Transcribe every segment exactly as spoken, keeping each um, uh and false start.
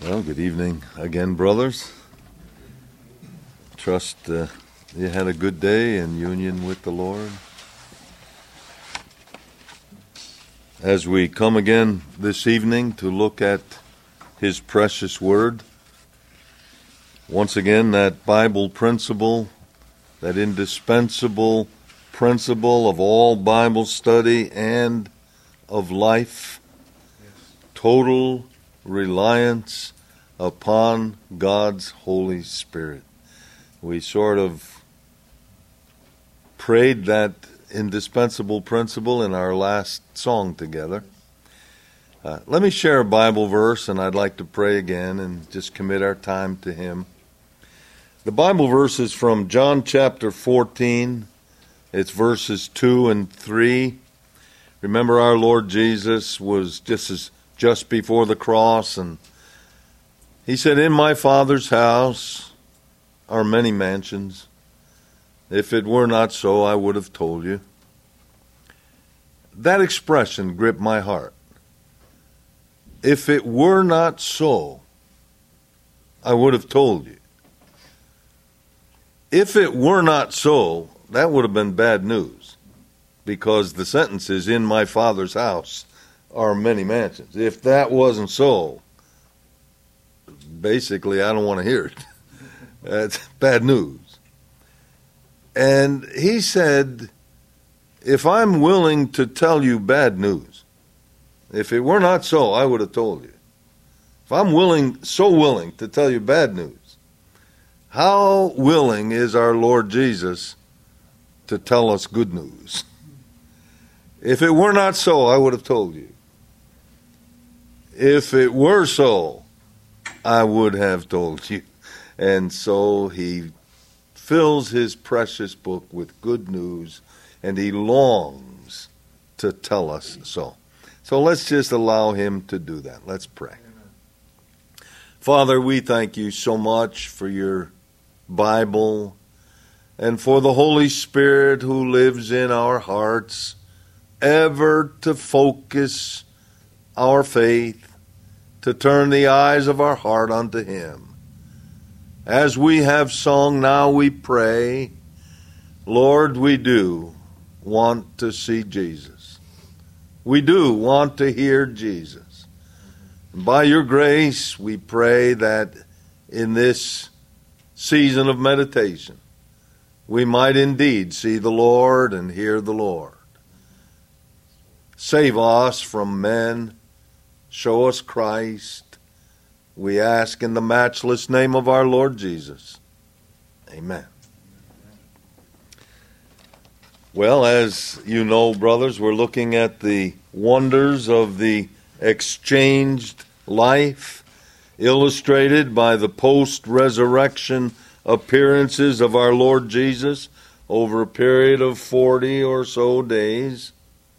Well, good evening again, brothers. Trust uh, you had a good day in union with the Lord. As we come again this evening to look at His precious Word, once again, that Bible principle, that indispensable principle of all Bible study and of life, total reliance upon God's Holy Spirit. We sort of prayed that indispensable principle in our last song together. Uh, let me share a Bible verse, and I'd like to pray again and just commit our time to Him. The Bible verse is from John chapter fourteen. It's verses two and three. Remember, our Lord Jesus was just as just before the cross, and He said, "In my Father's house are many mansions. If it were not so, I would have told you." That expression gripped my heart. If it were not so, I would have told you. If it were not so, that would have been bad news, because the sentence is, "In my Father's house are many mansions." If that wasn't so, basically, I don't want to hear it. That's bad news. And He said, if I'm willing to tell you bad news, if it were not so, I would have told you. If I'm willing, so willing to tell you bad news, how willing is our Lord Jesus to tell us good news? If it were not so, I would have told you. If it were so, I would have told you. And so He fills His precious book with good news, and He longs to tell us so. So let's just allow Him to do that. Let's pray. Amen. Father, we thank You so much for Your Bible and for the Holy Spirit who lives in our hearts, ever to focus our faith, to turn the eyes of our heart unto Him. As we have sung, now we pray, Lord, we do want to see Jesus. We do want to hear Jesus. And by Your grace, we pray that in this season of meditation, we might indeed see the Lord and hear the Lord. Save us from men. Show us Christ. We ask in the matchless name of our Lord Jesus. Amen. Well, as you know, brothers, we're looking at the wonders of the exchanged life, illustrated by the post-resurrection appearances of our Lord Jesus over a period of forty or so days.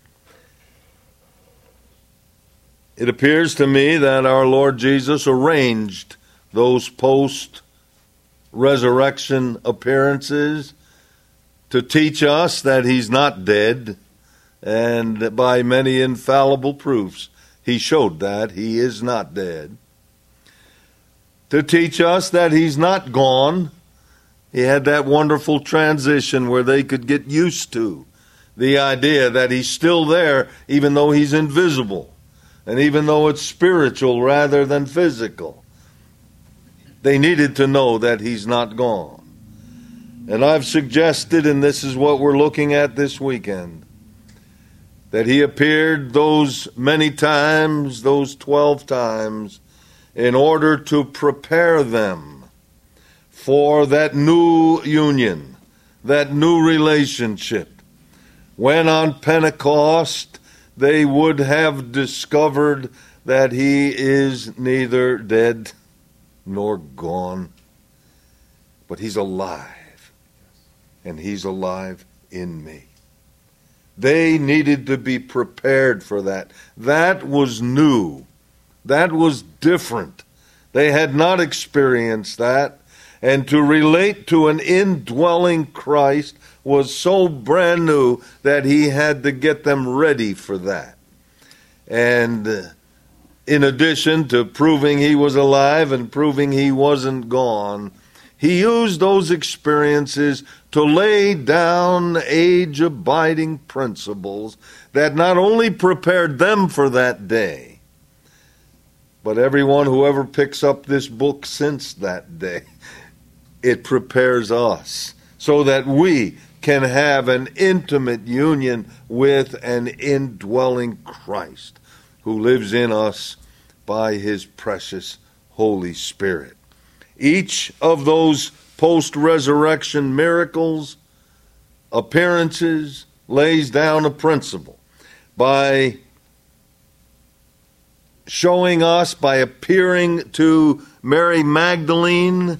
It appears to me that our Lord Jesus arranged those post-resurrection appearances to teach us that He's not dead, and by many infallible proofs, He showed that He is not dead. To teach us that He's not gone. He had that wonderful transition where they could get used to the idea that He's still there, even though He's invisible. And even though it's spiritual rather than physical, they needed to know that He's not gone. And I've suggested, and this is what we're looking at this weekend, that He appeared those many times, those twelve times, in order to prepare them for that new union, that new relationship. When on Pentecost, they would have discovered that He is neither dead nor gone, but He's alive, and He's alive in me. They needed to be prepared for that. That was new. That was different. They had not experienced that, and to relate to an indwelling Christ was so brand new that He had to get them ready for that. And uh, in addition to proving he was alive and proving he wasn't gone, he used those experiences to lay down age-abiding principles that not only prepared them for that day, but everyone who ever picks up this book since that day, it prepares us so that we can have an intimate union with an indwelling Christ who lives in us by his precious Holy Spirit. Each of those post-resurrection miracles, appearances, lays down a principle by showing us, by appearing to Mary Magdalene.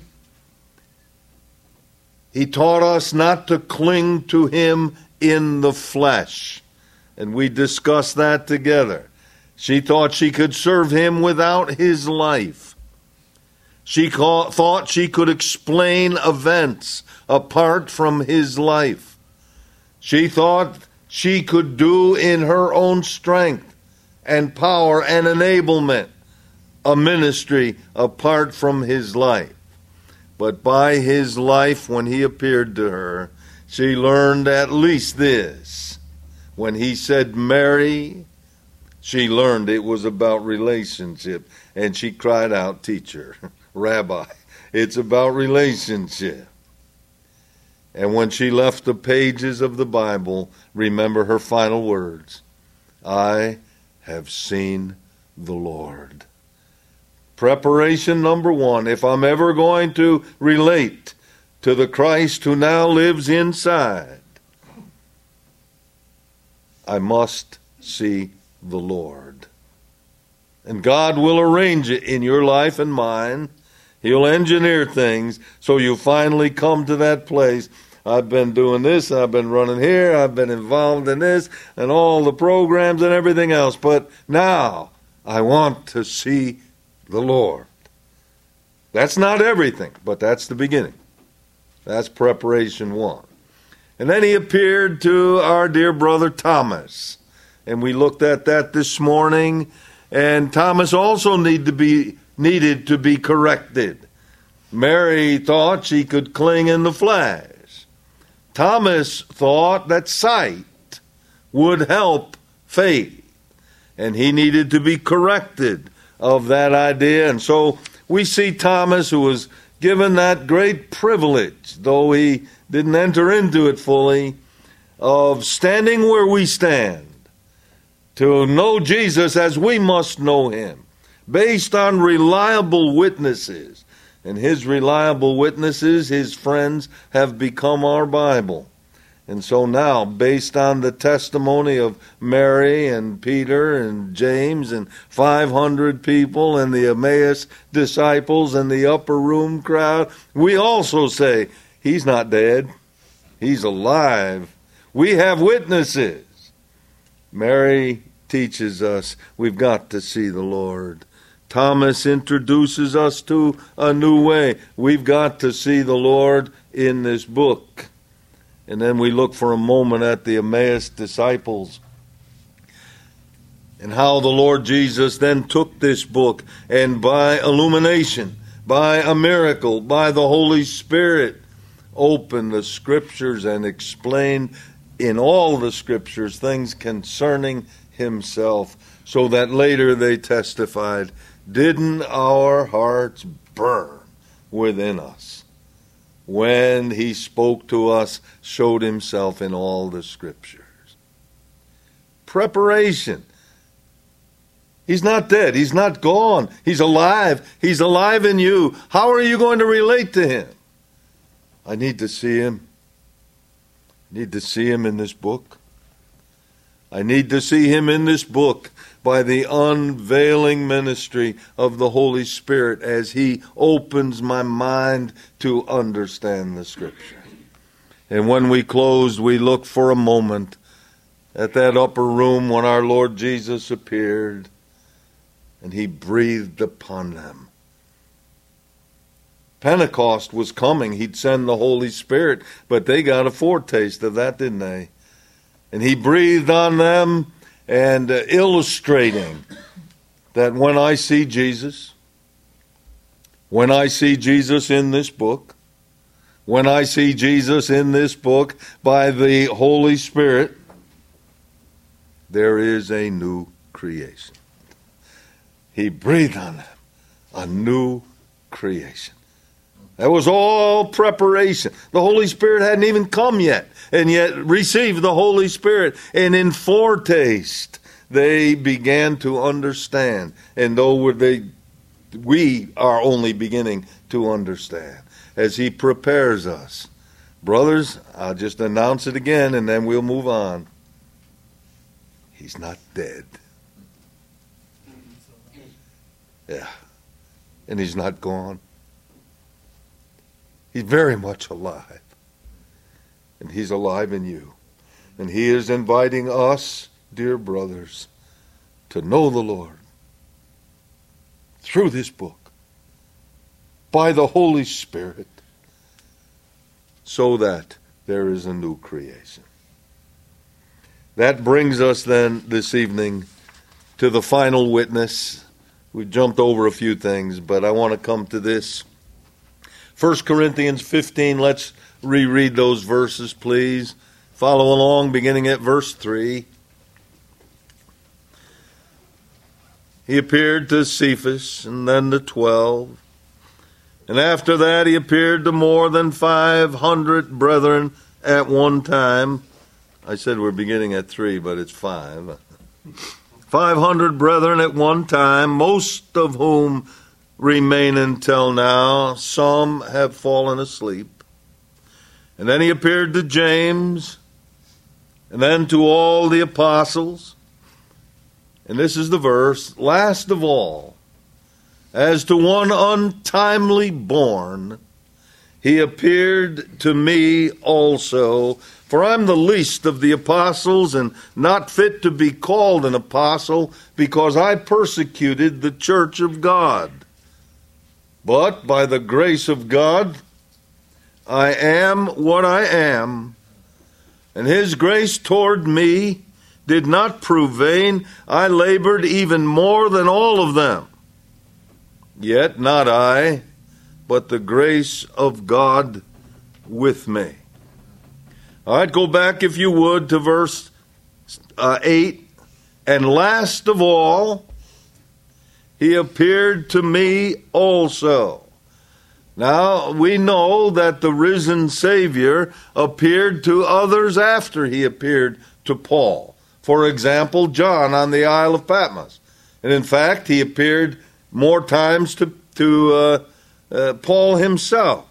He taught us not to cling to him in the flesh. And we discussed that together. She thought she could serve him without his life. She thought she could explain events apart from his life. She thought she could do in her own strength and power and enablement a ministry apart from his life. But by his life, when he appeared to her, she learned at least this. When he said, Mary, she learned it was about relationship. And she cried out, Teacher, Rabbi, it's about relationship. And when she left the pages of the Bible, remember her final words, I have seen the Lord. Preparation number one, if I'm ever going to relate to the Christ who now lives inside, I must see the Lord. And God will arrange it in your life and mine. He'll engineer things so you finally come to that place. I've been doing this, I've been running here, I've been involved in this, and all the programs and everything else. But now I want to see the Lord. That's not everything, but that's the beginning. That's preparation one. And then he appeared to our dear brother Thomas. And we looked at that this morning. And Thomas also need to be, needed to be corrected. Mary thought she could cling in the flesh. Thomas thought that sight would help faith. And he needed to be corrected of that idea. And so we see Thomas, who was given that great privilege, though he didn't enter into it fully, of standing where we stand, to know Jesus as we must know him, based on reliable witnesses. And his reliable witnesses, his friends, have become our Bible. And so now, based on the testimony of Mary and Peter and James and five hundred people and the Emmaus disciples and the upper room crowd, we also say, he's not dead. He's alive. We have witnesses. Mary teaches us we've got to see the Lord. Thomas introduces us to a new way. We've got to see the Lord in this book. And then we look for a moment at the Emmaus disciples and how the Lord Jesus then took this book and by illumination, by a miracle, by the Holy Spirit, opened the Scriptures and explained in all the Scriptures things concerning himself, so that later they testified, didn't our hearts burn within us when he spoke to us, showed himself in all the Scriptures? Preparation. He's not dead. He's not gone. He's alive. He's alive in you. How are you going to relate to him? I need to see him. I need to see him in this book. I need to see him in this book by the unveiling ministry of the Holy Spirit as he opens my mind to understand the Scripture. And when we closed, we looked for a moment at that upper room when our Lord Jesus appeared and he breathed upon them. Pentecost was coming. He'd send the Holy Spirit, but they got a foretaste of that, didn't they? And he breathed on them, and uh, illustrating that when I see Jesus, when I see Jesus in this book, when I see Jesus in this book by the Holy Spirit, there is a new creation. He breathed on them a new creation. That was all preparation. The Holy Spirit hadn't even come yet, and yet received the Holy Spirit. And in foretaste, they began to understand. And though they, we are only beginning to understand as He prepares us. Brothers, I'll just announce it again, and then we'll move on. He's not dead. Yeah. And He's not gone. He's very much alive. And He's alive in you. And He is inviting us, dear brothers, to know the Lord through this book, by the Holy Spirit, so that there is a new creation. That brings us then this evening to the final witness. We jumped over a few things, but I want to come to this. First Corinthians fifteen, let's reread those verses, please. Follow along, beginning at verse three. He appeared to Cephas, and then to twelve. And after that he appeared to more than five hundred brethren at one time. I said we're beginning at three, but it's five. Five hundred brethren at one time, most of whom remain until now. Some have fallen asleep. And then he appeared to James, and then to all the apostles. And this is the verse. Last of all, as to one untimely born, he appeared to me also. For I'm the least of the apostles, and not fit to be called an apostle, because I persecuted the church of God. But by the grace of God, I am what I am, and His grace toward me did not prove vain. I labored even more than all of them. Yet not I, but the grace of God with me. All right, go back, if you would, to verse uh, eight. And last of all, he appeared to me also. Now, we know that the risen Savior appeared to others after he appeared to Paul. For example, John on the Isle of Patmos. And in fact, he appeared more times to, to uh, uh, Paul himself.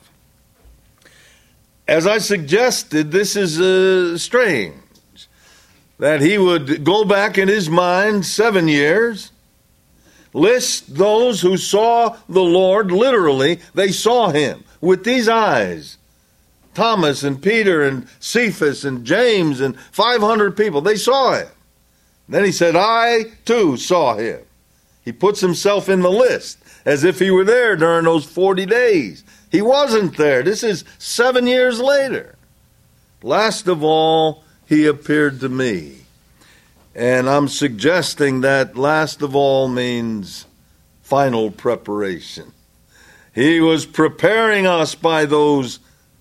As I suggested, this is uh, strange, that he would go back in his mind seven years, list those who saw the Lord literally. They saw Him with these eyes. Thomas and Peter and Cephas and James and five hundred people, they saw Him. Then he said, I too saw Him. He puts himself in the list as if he were there during those forty days. He wasn't there. This is seven years later. Last of all, he appeared to me. And I'm suggesting that last of all means final preparation. He was preparing us by those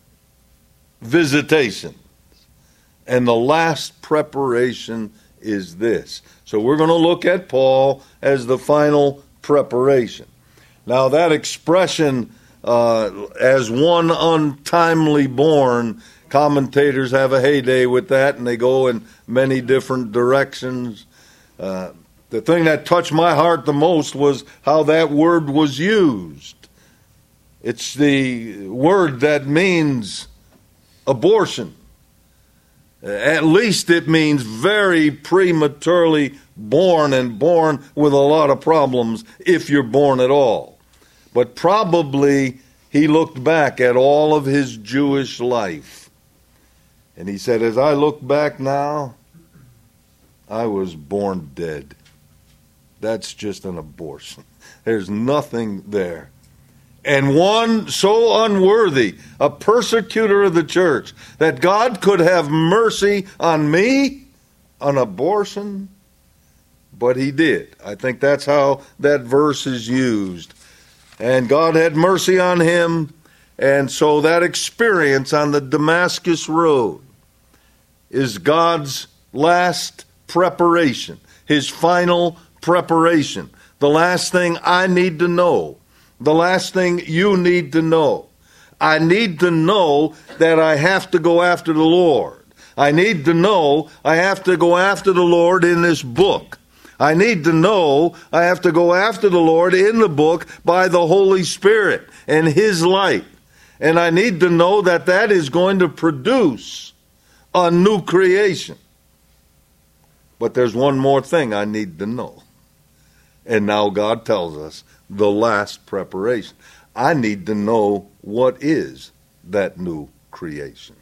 visitations. And the last preparation is this. So we're going to look at Paul as the final preparation. Now that expression, uh, as one untimely born, commentators have a heyday with that, and they go in many different directions. Uh, the thing that touched my heart the most was how that word was used. It's the word that means abortion. At least it means very prematurely born, and born with a lot of problems if you're born at all. But probably he looked back at all of his Jewish life. And he said, as I look back now, I was born dead. That's just an abortion. There's nothing there. And one so unworthy, a persecutor of the church, that God could have mercy on me, an abortion, but he did. I think that's how that verse is used. And God had mercy on him, and so that experience on the Damascus road is God's last preparation, his final preparation. The last thing I need to know, the last thing you need to know. I need to know that I have to go after the Lord. I need to know I have to go after the Lord in this book. I need to know I have to go after the Lord in the book by the Holy Spirit and his light. And I need to know that that is going to produce a new creation. But there's one more thing I need to know. And now God tells us the last preparation. I need to know what is that new creation.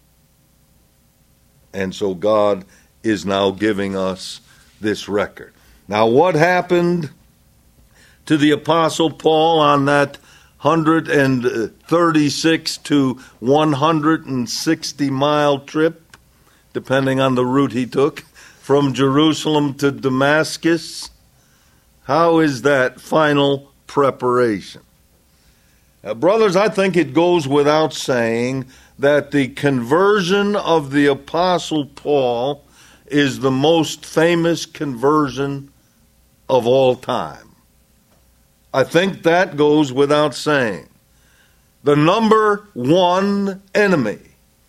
And so God is now giving us this record. Now, what happened to the Apostle Paul on that one hundred thirty-six to one hundred sixty mile trip, depending on the route he took, from Jerusalem to Damascus? How is that final preparation? Uh, brothers, I think it goes without saying that the conversion of the Apostle Paul is the most famous conversion of all time. I think that goes without saying. The number one enemy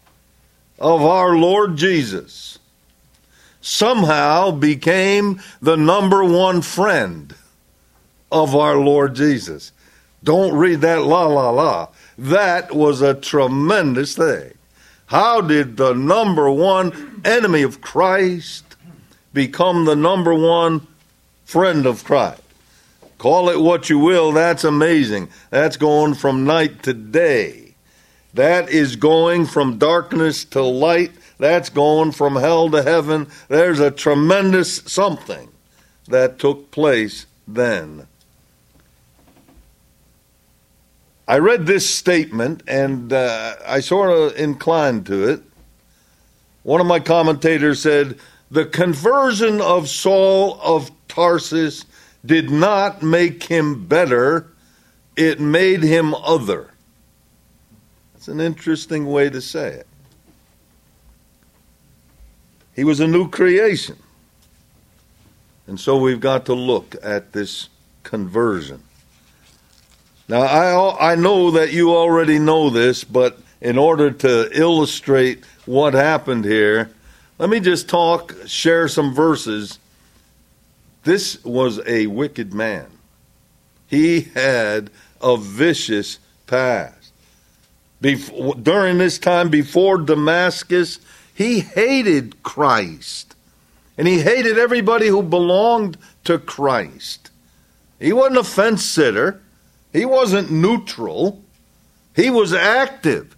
of our Lord Jesus somehow became the number one friend of our Lord Jesus. Don't read that la la la. That was a tremendous thing. How did the number one enemy of Christ become the number one friend of Christ? Call it what you will, that's amazing. That's going from night to day. That is going from darkness to light. That's going from hell to heaven. There's a tremendous something that took place then. I read this statement, and uh, I sort of inclined to it. One of my commentators said, the conversion of Saul of Tarsus did not make him better, it made him other. That's an interesting way to say it. He was a new creation. And so we've got to look at this conversion. Now, I I know that you already know this, but in order to illustrate what happened here, let me just talk, share some verses. This was a wicked man. He had a vicious past. Before, during this time, before Damascus, he hated Christ. And he hated everybody who belonged to Christ. He wasn't a fence sitter. He wasn't neutral. He was active.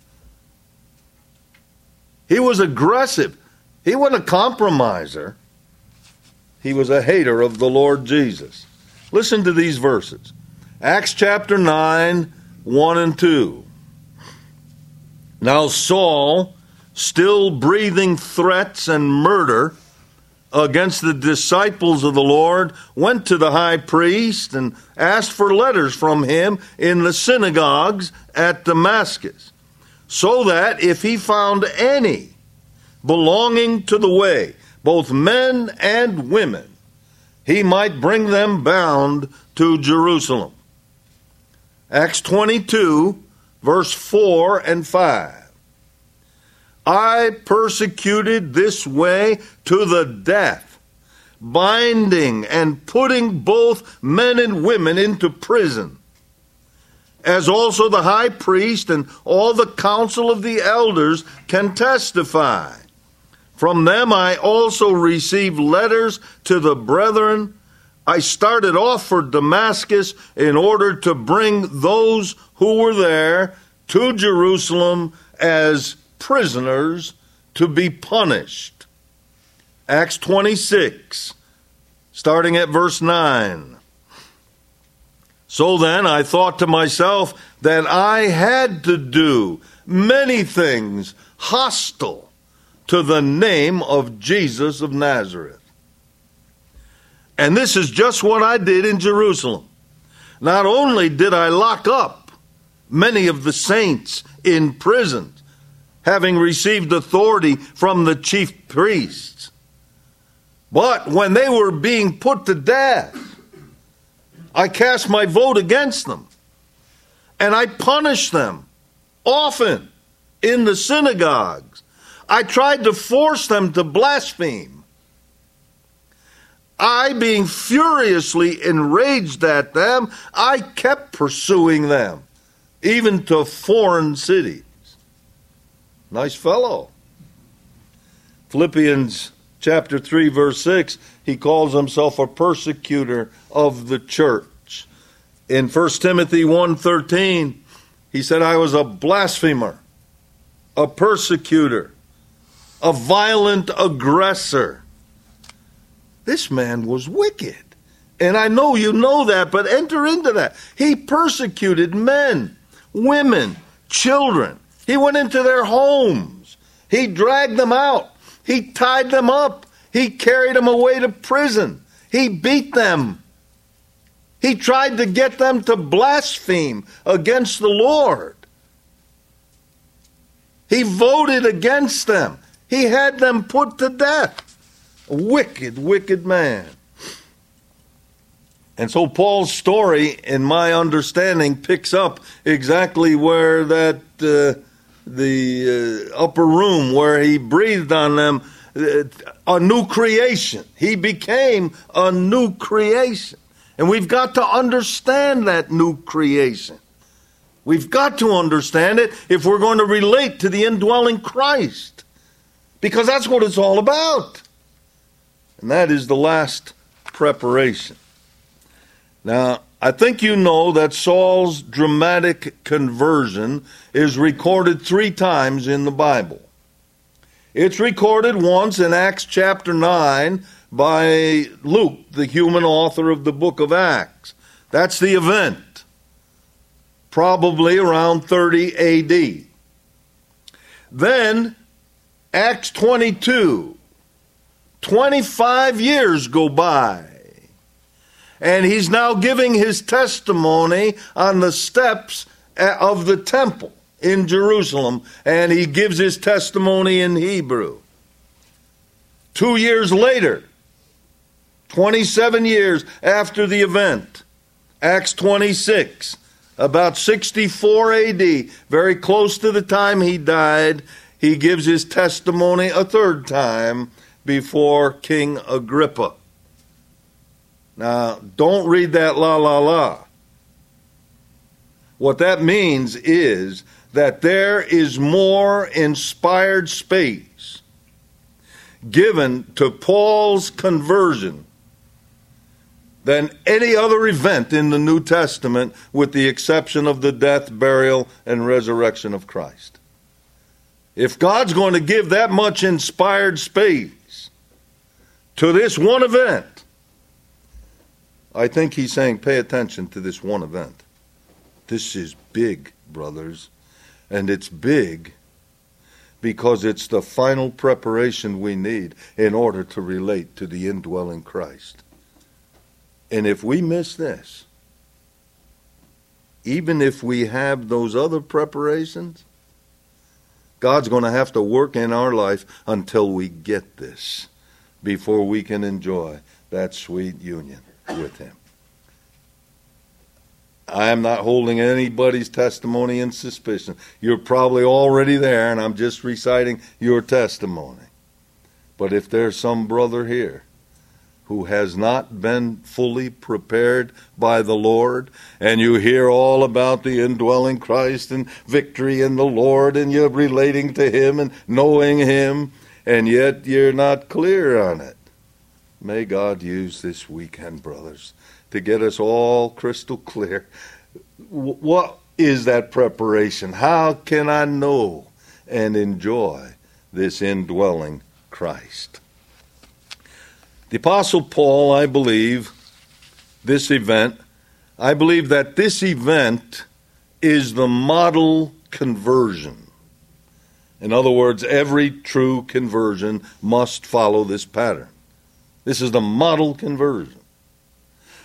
He was aggressive. He wasn't a compromiser. He was a hater of the Lord Jesus. Listen to these verses. Acts chapter nine, one and two. Now Saul, still breathing threats and murder against the disciples of the Lord, went to the high priest and asked for letters from him in the synagogues at Damascus, so that if he found any belonging to the way, both men and women, he might bring them bound to Jerusalem. Acts twenty-two, verse four and five. I persecuted this way to the death, binding and putting both men and women into prison, as also the high priest and all the council of the elders can testify. From them I also received letters to the brethren. I started off for Damascus in order to bring those who were there to Jerusalem as prisoners to be punished. Acts twenty-six, starting at verse nine. So then I thought to myself that I had to do many things hostile to the name of Jesus of Nazareth. And this is just what I did in Jerusalem. Not only did I lock up many of the saints in prison, having received authority from the chief priests, but when they were being put to death, I cast my vote against them. And I punished them often in the synagogues. I tried to force them to blaspheme. I, being furiously enraged at them, I kept pursuing them, even to foreign cities. Nice fellow. Philippians chapter three, verse six, he calls himself a persecutor of the church. In First Timothy one thirteen, he said, I was a blasphemer, a persecutor, a violent aggressor. This man was wicked. And I know you know that, but enter into that. He persecuted men, women, children. He went into their homes. He dragged them out. He tied them up. He carried them away to prison. He beat them. He tried to get them to blaspheme against the Lord. He voted against them. He had them put to death. A wicked, wicked man. And so Paul's story, in my understanding, picks up exactly where that uh, the uh, upper room where he breathed on them, uh, a new creation. He became a new creation. And we've got to understand that new creation. We've got to understand it if we're going to relate to the indwelling Christ. Because that's what it's all about. And that is the last preparation. Now, I think you know that Saul's dramatic conversion is recorded three times in the Bible. It's recorded once in Acts chapter nine by Luke, the human author of the book of Acts. That's the event, probably around thirty A D. Then, Acts twenty-two, twenty-five years go by. And he's now giving his testimony on the steps of the temple in Jerusalem. And he gives his testimony in Hebrew. Two years later, twenty-seven years after the event, Acts twenty-six, about sixty-four A D, very close to the time he died, he gives his testimony a third time before King Agrippa. Now, don't read that la la la. What that means is that there is more inspired space given to Paul's conversion than any other event in the New Testament, with the exception of the death, burial, and resurrection of Christ. If God's going to give that much inspired space to this one event, I think he's saying, pay attention to this one event. This is big, brothers. And it's big because it's the final preparation we need in order to relate to the indwelling Christ. And if we miss this, even if we have those other preparations, God's going to have to work in our life until we get this before we can enjoy that sweet union with him. I am not holding anybody's testimony in suspicion. You're probably already there, and I'm just reciting your testimony. But if there's some brother here who has not been fully prepared by the Lord, and you hear all about the indwelling Christ and victory in the Lord, and you're relating to him and knowing him, and yet you're not clear on it, may God use this weekend, brothers, to get us all crystal clear. What is that preparation? How can I know and enjoy this indwelling Christ? The Apostle Paul, I believe, this event, I believe that this event is the model conversion. In other words, every true conversion must follow this pattern. This is the model conversion.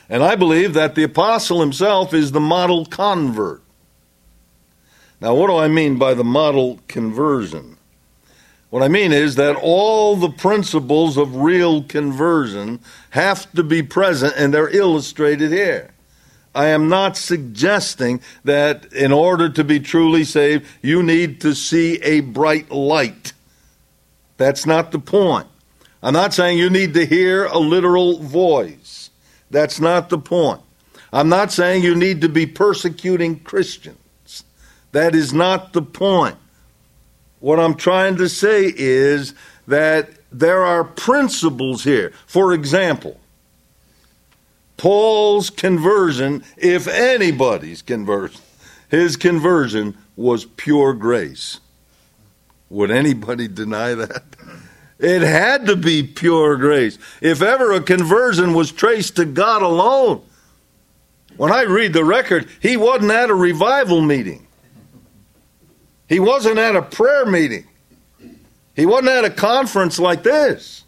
And I believe that the apostle himself is the model convert. Now, what do I mean by the model conversion? What I mean is that all the principles of real conversion have to be present, and they're illustrated here. I am not suggesting that in order to be truly saved, you need to see a bright light. That's not the point. I'm not saying you need to hear a literal voice. That's not the point. I'm not saying you need to be persecuting Christians. That is not the point. What I'm trying to say is that there are principles here. For example, Paul's conversion, if anybody's conversion, his conversion was pure grace. Would anybody deny that? It had to be pure grace. If ever a conversion was traced to God alone, when I read the record, he wasn't at a revival meeting. He wasn't at a prayer meeting. He wasn't at a conference like this.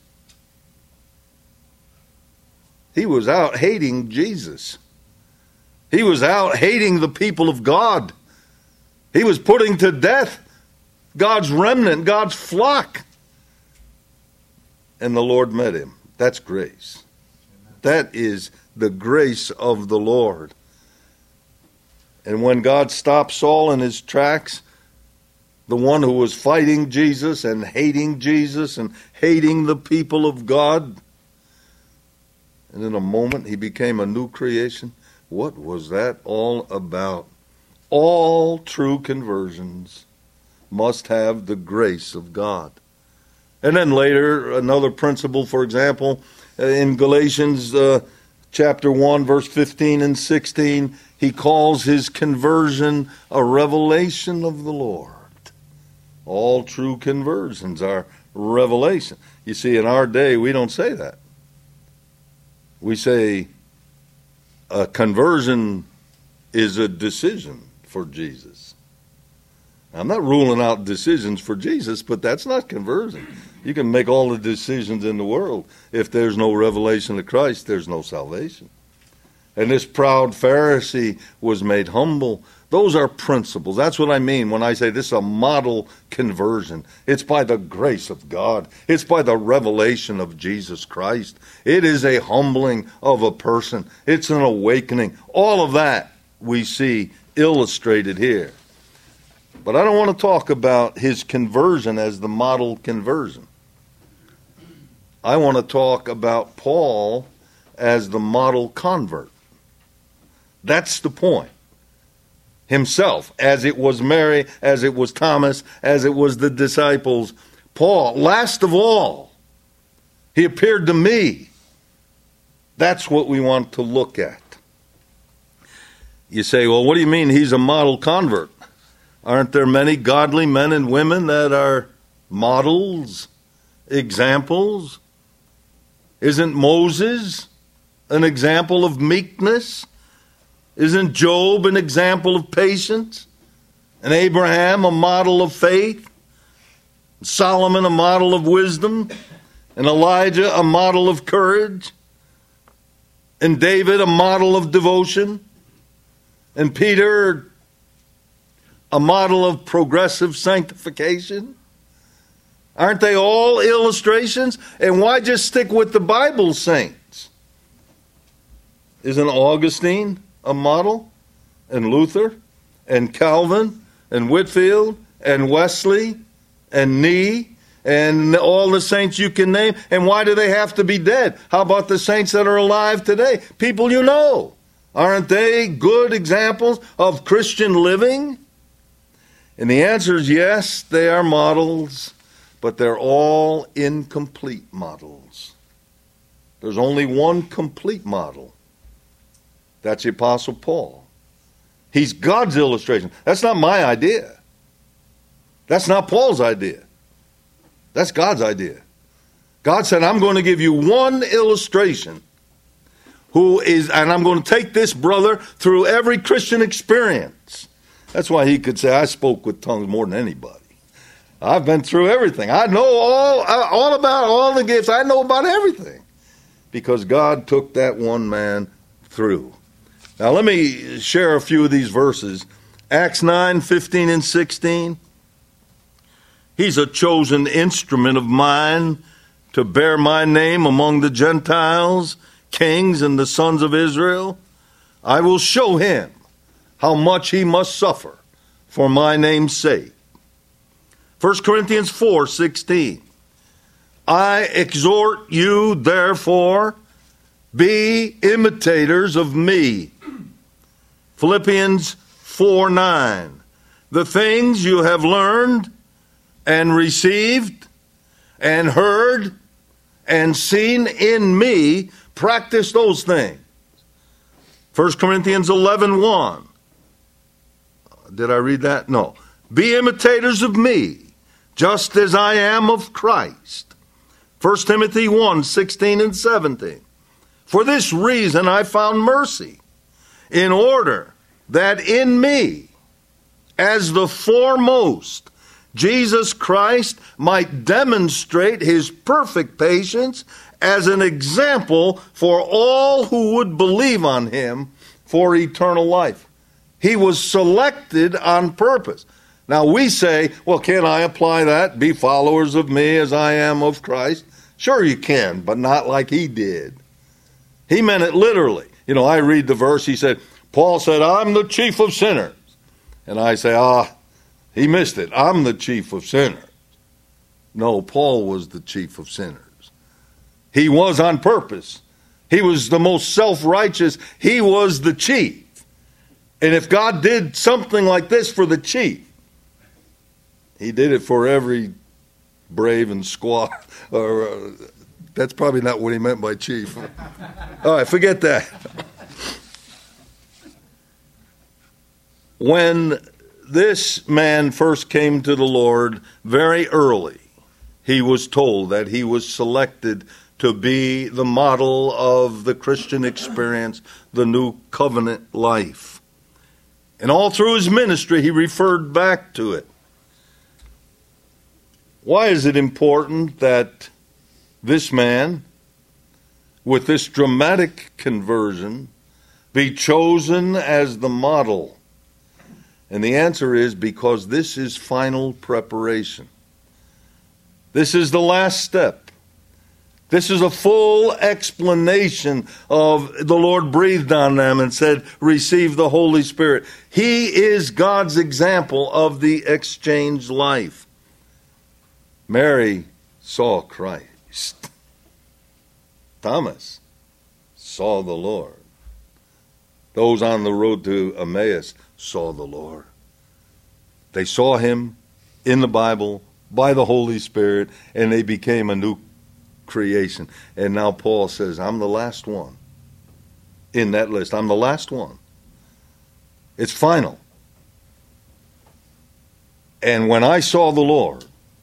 He was out hating Jesus. He was out hating the people of God. He was putting to death God's remnant, God's flock. And the Lord met him. That's grace. That is the grace of the Lord. And when God stopped Saul in his tracks, the one who was fighting Jesus and hating Jesus and hating the people of God, and in a moment he became a new creation. What was that all about? All true conversions must have the grace of God. And then later, another principle, for example, in Galatians uh, chapter one, verse fifteen and sixteen, he calls his conversion a revelation of the Lord. All true conversions are revelation. You see, in our day, we don't say that. We say a conversion is a decision for Jesus. I'm not ruling out decisions for Jesus, but that's not conversion. You can make all the decisions in the world. If there's no revelation of Christ, there's no salvation. And this proud Pharisee was made humble. Those are principles. That's what I mean when I say this is a model conversion. It's by the grace of God. It's by the revelation of Jesus Christ. It is a humbling of a person. It's an awakening. All of that we see illustrated here. But I don't want to talk about his conversion as the model conversion. I want to talk about Paul as the model convert. That's the point. Himself, as it was Mary, as it was Thomas, as it was the disciples. Paul, last of all, he appeared to me. That's what we want to look at. You say, well, what do you mean he's a model convert? Aren't there many godly men and women that are models, examples? Isn't Moses an example of meekness? Isn't Job an example of patience? And Abraham a model of faith? Solomon a model of wisdom? And Elijah a model of courage? And David a model of devotion? And Peter a model of progressive sanctification? Aren't they all illustrations? And why just stick with the Bible saints? Isn't Augustine a model? And Luther? And Calvin? And Whitfield? And Wesley? And Nee? And all the saints you can name? And why do they have to be dead? How about the saints that are alive today? People you know. Aren't they good examples of Christian living? And the answer is yes, they are models, but they're all incomplete models. There's only one complete model. That's the Apostle Paul. He's God's illustration. That's not my idea. That's not Paul's idea. That's God's idea. God said, I'm going to give you one illustration who is, and I'm going to take this brother through every Christian experience. That's why he could say, I spoke with tongues more than anybody. I've been through everything. I know all, all about all the gifts. I know about everything. Because God took that one man through. Now let me share a few of these verses. Acts nine, fifteen and sixteen. He's a chosen instrument of mine to bear my name among the Gentiles, kings, and the sons of Israel. I will show him how much he must suffer for my name's sake. First Corinthians four, sixteen. I exhort you, therefore, be imitators of me. Philippians four, nine. The things you have learned and received and heard and seen in me, practice those things. First Corinthians eleven, one. Did I read that? No. Be imitators of me, just as I am of Christ. First Timothy one, sixteen and seventeen. For this reason I found mercy, in order that in me, as the foremost, Jesus Christ might demonstrate his perfect patience as an example for all who would believe on him for eternal life. He was selected on purpose. Now we say, well, can I apply that? Be followers of me as I am of Christ? Sure you can, but not like he did. He meant it literally. You know, I read the verse, he said, Paul said, I'm the chief of sinners. And I say, ah, he missed it. I'm the chief of sinners. No, Paul was the chief of sinners. He was on purpose. He was the most self-righteous. He was the chief. And if God did something like this for the chief, he did it for every brave and squaw. Or, uh, that's probably not what he meant by chief. All right, forget that. When this man first came to the Lord very early, he was told that he was selected to be the model of the Christian experience, the new covenant life. And all through his ministry, he referred back to it. Why is it important that this man, with this dramatic conversion, be chosen as the model? And the answer is because this is final preparation. This is the last step. This is a full explanation of the Lord breathed on them and said, receive the Holy Spirit. He is God's example of the exchange life. Mary saw Christ. Thomas saw the Lord. Those on the road to Emmaus saw the Lord. They saw him in the Bible by the Holy Spirit, and they became a new creation. And now Paul says, I'm the last one in that list. I'm the last one. It's final. And when I saw the Lord,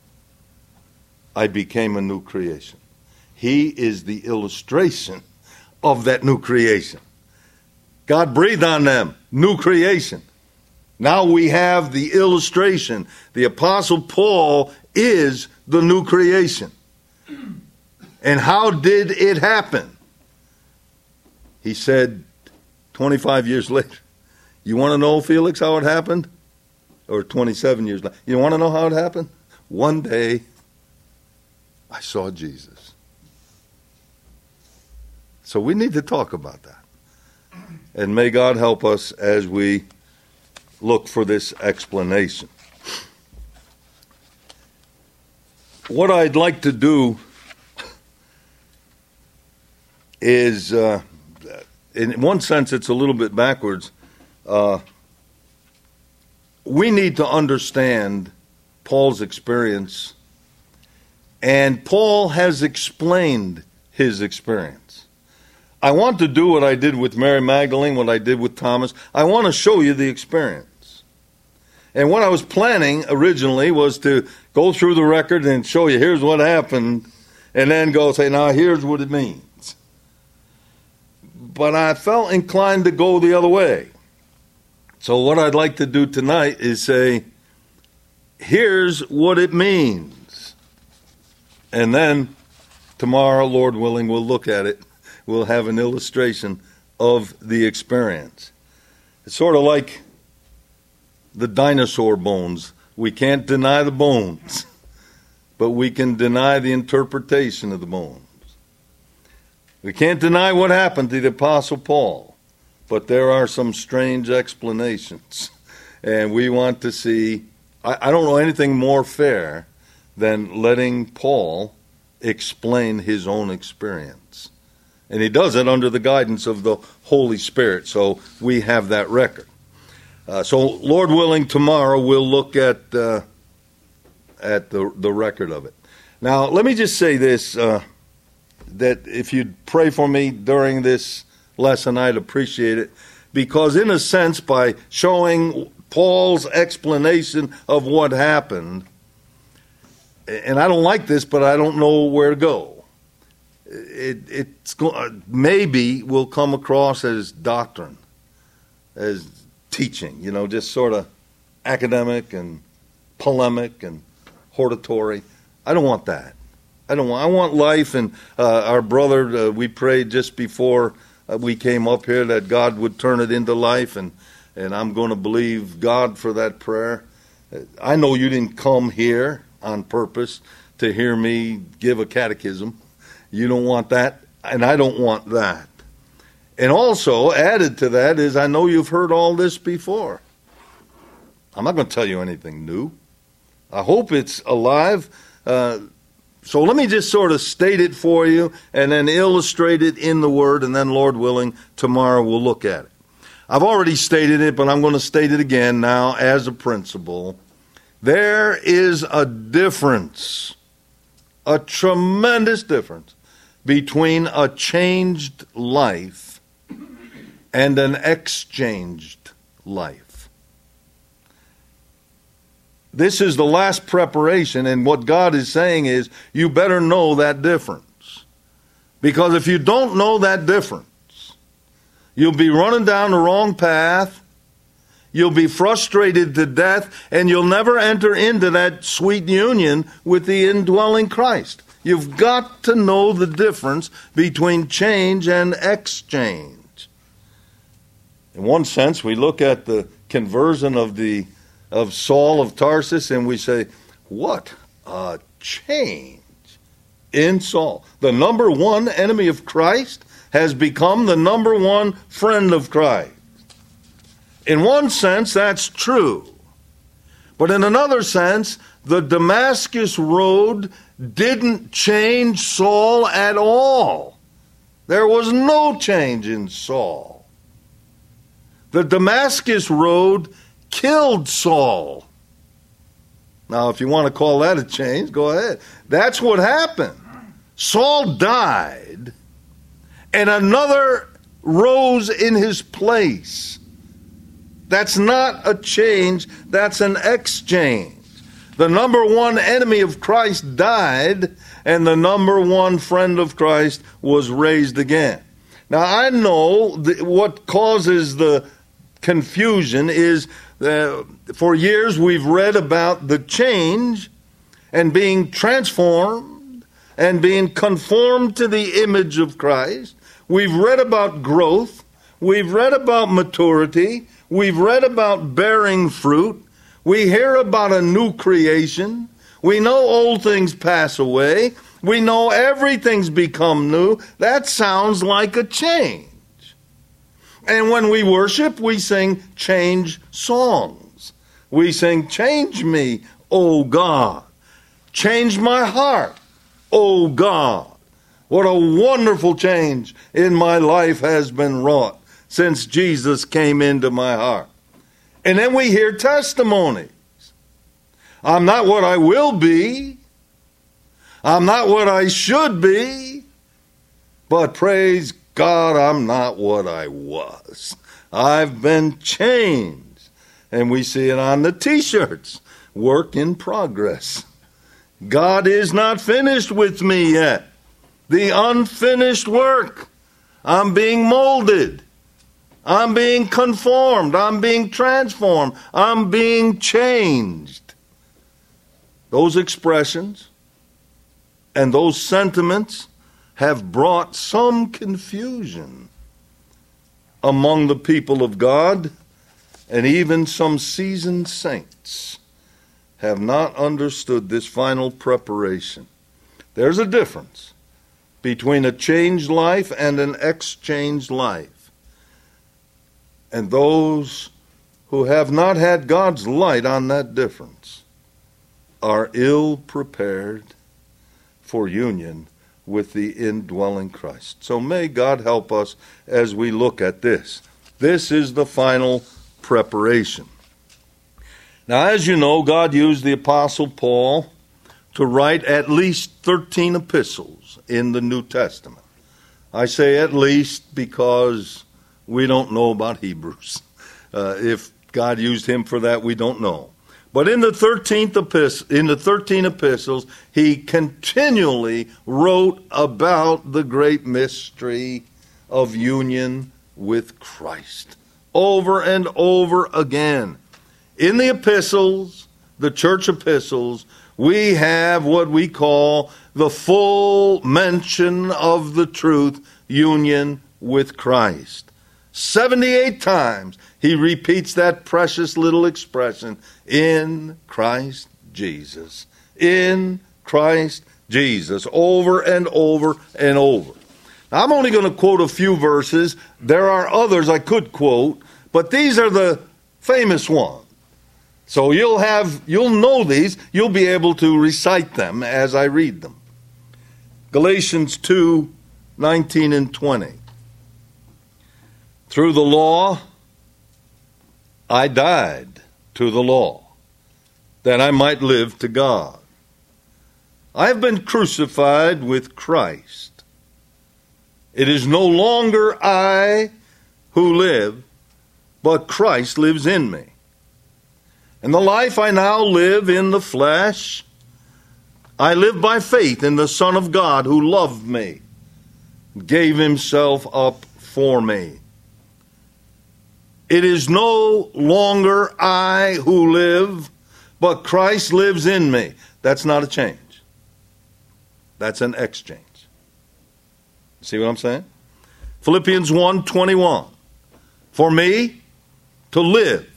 I became a new creation. He is the illustration of that new creation. God breathed on them, new creation. Now we have the illustration. The Apostle Paul is the new creation. And how did it happen? He said twenty-five years later. You want to know, Felix, how it happened? Or twenty-seven years later. You want to know how it happened? One day, I saw Jesus. So we need to talk about that. And may God help us as we look for this explanation. What I'd like to do is, uh, in one sense, it's a little bit backwards. Uh, we need to understand Paul's experience, and Paul has explained his experience. I want to do what I did with Mary Magdalene, what I did with Thomas. I want to show you the experience. And what I was planning originally was to go through the record and show you, here's what happened, and then go say, now here's what it means. But I felt inclined to go the other way. So what I'd like to do tonight is say, here's what it means. And then tomorrow, Lord willing, we'll look at it. We'll have an illustration of the experience. It's sort of like the dinosaur bones. We can't deny the bones, but we can deny the interpretation of the bones. We can't deny what happened to the Apostle Paul, but there are some strange explanations. And we want to see, I, I don't know anything more fair than letting Paul explain his own experience. And he does it under the guidance of the Holy Spirit, so we have that record. Uh, so, Lord willing, tomorrow we'll look at uh, at the the record of it. Now, let me just say this, uh, that if you'd pray for me during this lesson, I'd appreciate it, because in a sense, by showing Paul's explanation of what happened, and I don't like this, but I don't know where to go, it it's maybe will come across as doctrine, as teaching, you know, just sort of academic and polemic and hortatory. I don't want that. I don't want. I want life. And uh, our brother, uh, we prayed just before uh, we came up here that God would turn it into life, and and I'm going to believe God for that prayer. I know you didn't come here on purpose to hear me give a catechism. You don't want that, and I don't want that. And also, added to that is, I know you've heard all this before. I'm not going to tell you anything new. I hope it's alive. Uh, so let me just sort of state it for you and then illustrate it in the Word, and then, Lord willing, tomorrow we'll look at it. I've already stated it, but I'm going to state it again now as a principle. There is a difference, a tremendous difference, between a changed life and an exchanged life. This is the last preparation, and what God is saying is, you better know that difference. Because if you don't know that difference, you'll be running down the wrong path, you'll be frustrated to death, and you'll never enter into that sweet union with the indwelling Christ. You've got to know the difference between change and exchange. In one sense, we look at the conversion of the of Saul of Tarsus and we say, what a change in Saul. The number one enemy of Christ has become the number one friend of Christ. In one sense, that's true. But in another sense, the Damascus Road didn't change Saul at all. There was no change in Saul. The Damascus Road killed Saul. Now, if you want to call that a change, go ahead. That's what happened. Saul died, and another rose in his place. That's not a change, that's an exchange. The number one enemy of Christ died, and the number one friend of Christ was raised again. Now, I know that what causes the confusion is uh, for years we've read about the change and being transformed and being conformed to the image of Christ. We've read about growth. We've read about maturity. We've read about bearing fruit. We hear about a new creation. We know old things pass away. We know everything's become new. That sounds like a change. And when we worship, we sing change songs. We sing, change me, O God. Change my heart, O God. What a wonderful change in my life has been wrought since Jesus came into my heart. And then we hear testimonies. I'm not what I will be. I'm not what I should be. But praise God, I'm not what I was. I've been changed. And we see it on the t-shirts. Work in progress. God is not finished with me yet. The unfinished work. I'm being molded. I'm being conformed. I'm being transformed. I'm being changed. Those expressions and those sentiments have brought some confusion among the people of God, and even some seasoned saints have not understood this final preparation. There's a difference between a changed life and an exchanged life. And those who have not had God's light on that difference are ill prepared for union with the indwelling Christ. So may God help us as we look at this. This is the final preparation. Now, as you know, God used the Apostle Paul to write at least thirteen epistles in the New Testament. I say at least because we don't know about Hebrews. Uh, if God used him for that, we don't know. But in the thirteenth epistle, in the thirteen epistles, he continually wrote about the great mystery of union with Christ, over and over again. In the epistles, the church epistles, we have what we call the full mention of the truth, union with Christ. seventy-eight times he repeats that precious little expression, in Christ Jesus. In Christ Jesus. Over and over and over. Now, I'm only going to quote a few verses. There are others I could quote, but these are the famous ones. So you'll have, you'll know these. You'll be able to recite them as I read them. Galatians two, nineteen and twenty. Through the law, I died to the law, that I might live to God. I have been crucified with Christ. It is no longer I who live, but Christ lives in me. And the life I now live in the flesh, I live by faith in the Son of God who loved me, gave himself up for me. It is no longer I who live, but Christ lives in me. That's not a change. That's an exchange. See what I'm saying? Philippians one twenty-one. For me, to live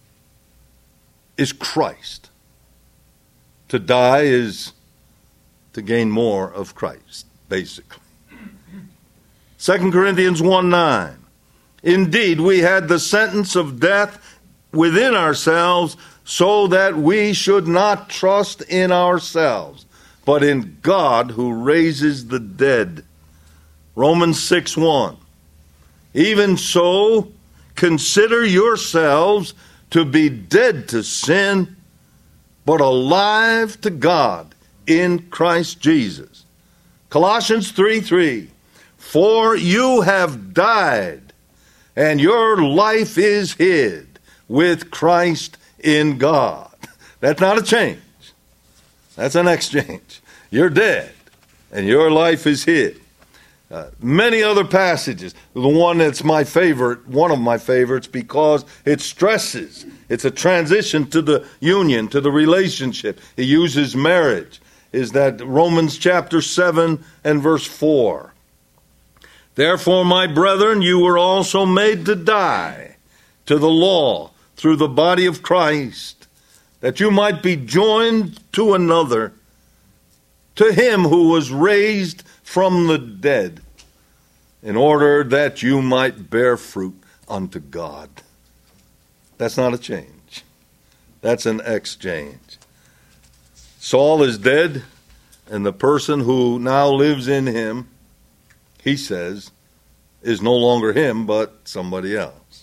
is Christ. To die is to gain more of Christ, basically. Second Corinthians one nine. Indeed, we had the sentence of death within ourselves, so that we should not trust in ourselves, but in God who raises the dead. Romans six one. Even so, consider yourselves to be dead to sin, but alive to God in Christ Jesus. Colossians three three. For you have died, and your life is hid with Christ in God. That's not a change. That's an exchange. You're dead, and your life is hid. Uh, many other passages. The one that's my favorite, one of my favorites, because it stresses. It's a transition to the union, to the relationship. He uses marriage. Is that Romans chapter seven and verse four. Therefore, my brethren, you were also made to die to the law through the body of Christ, that you might be joined to another, to him who was raised from the dead, in order that you might bear fruit unto God. That's not a change. That's an exchange. Saul is dead, and the person who now lives in him, he says, is no longer him, but somebody else.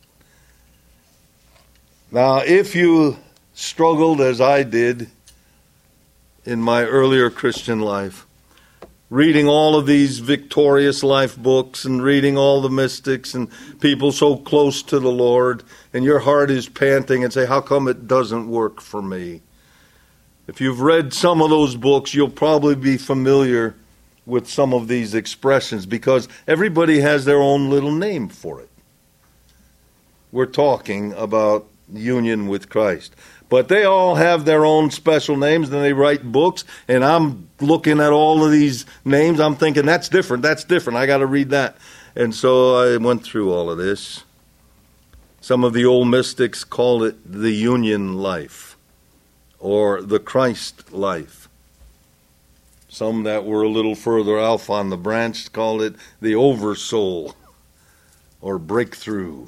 Now, if you struggled as I did in my earlier Christian life, reading all of these victorious life books and reading all the mystics and people so close to the Lord, and your heart is panting and say, how come it doesn't work for me? If you've read some of those books, you'll probably be familiar with some of these expressions, because everybody has their own little name for it. We're talking about union with Christ. But they all have their own special names, and they write books, and I'm looking at all of these names, I'm thinking, that's different, that's different, I got to read that. And so I went through all of this. Some of the old mystics called it the union life or the Christ life. Some that were a little further off on the branch called it the oversoul or breakthrough,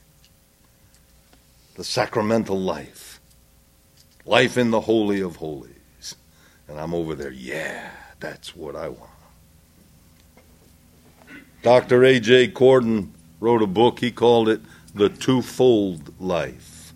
the sacramental life, life in the Holy of Holies. And I'm over there, yeah, that's what I want. Doctor A J Corden wrote a book. He called it The Twofold Life.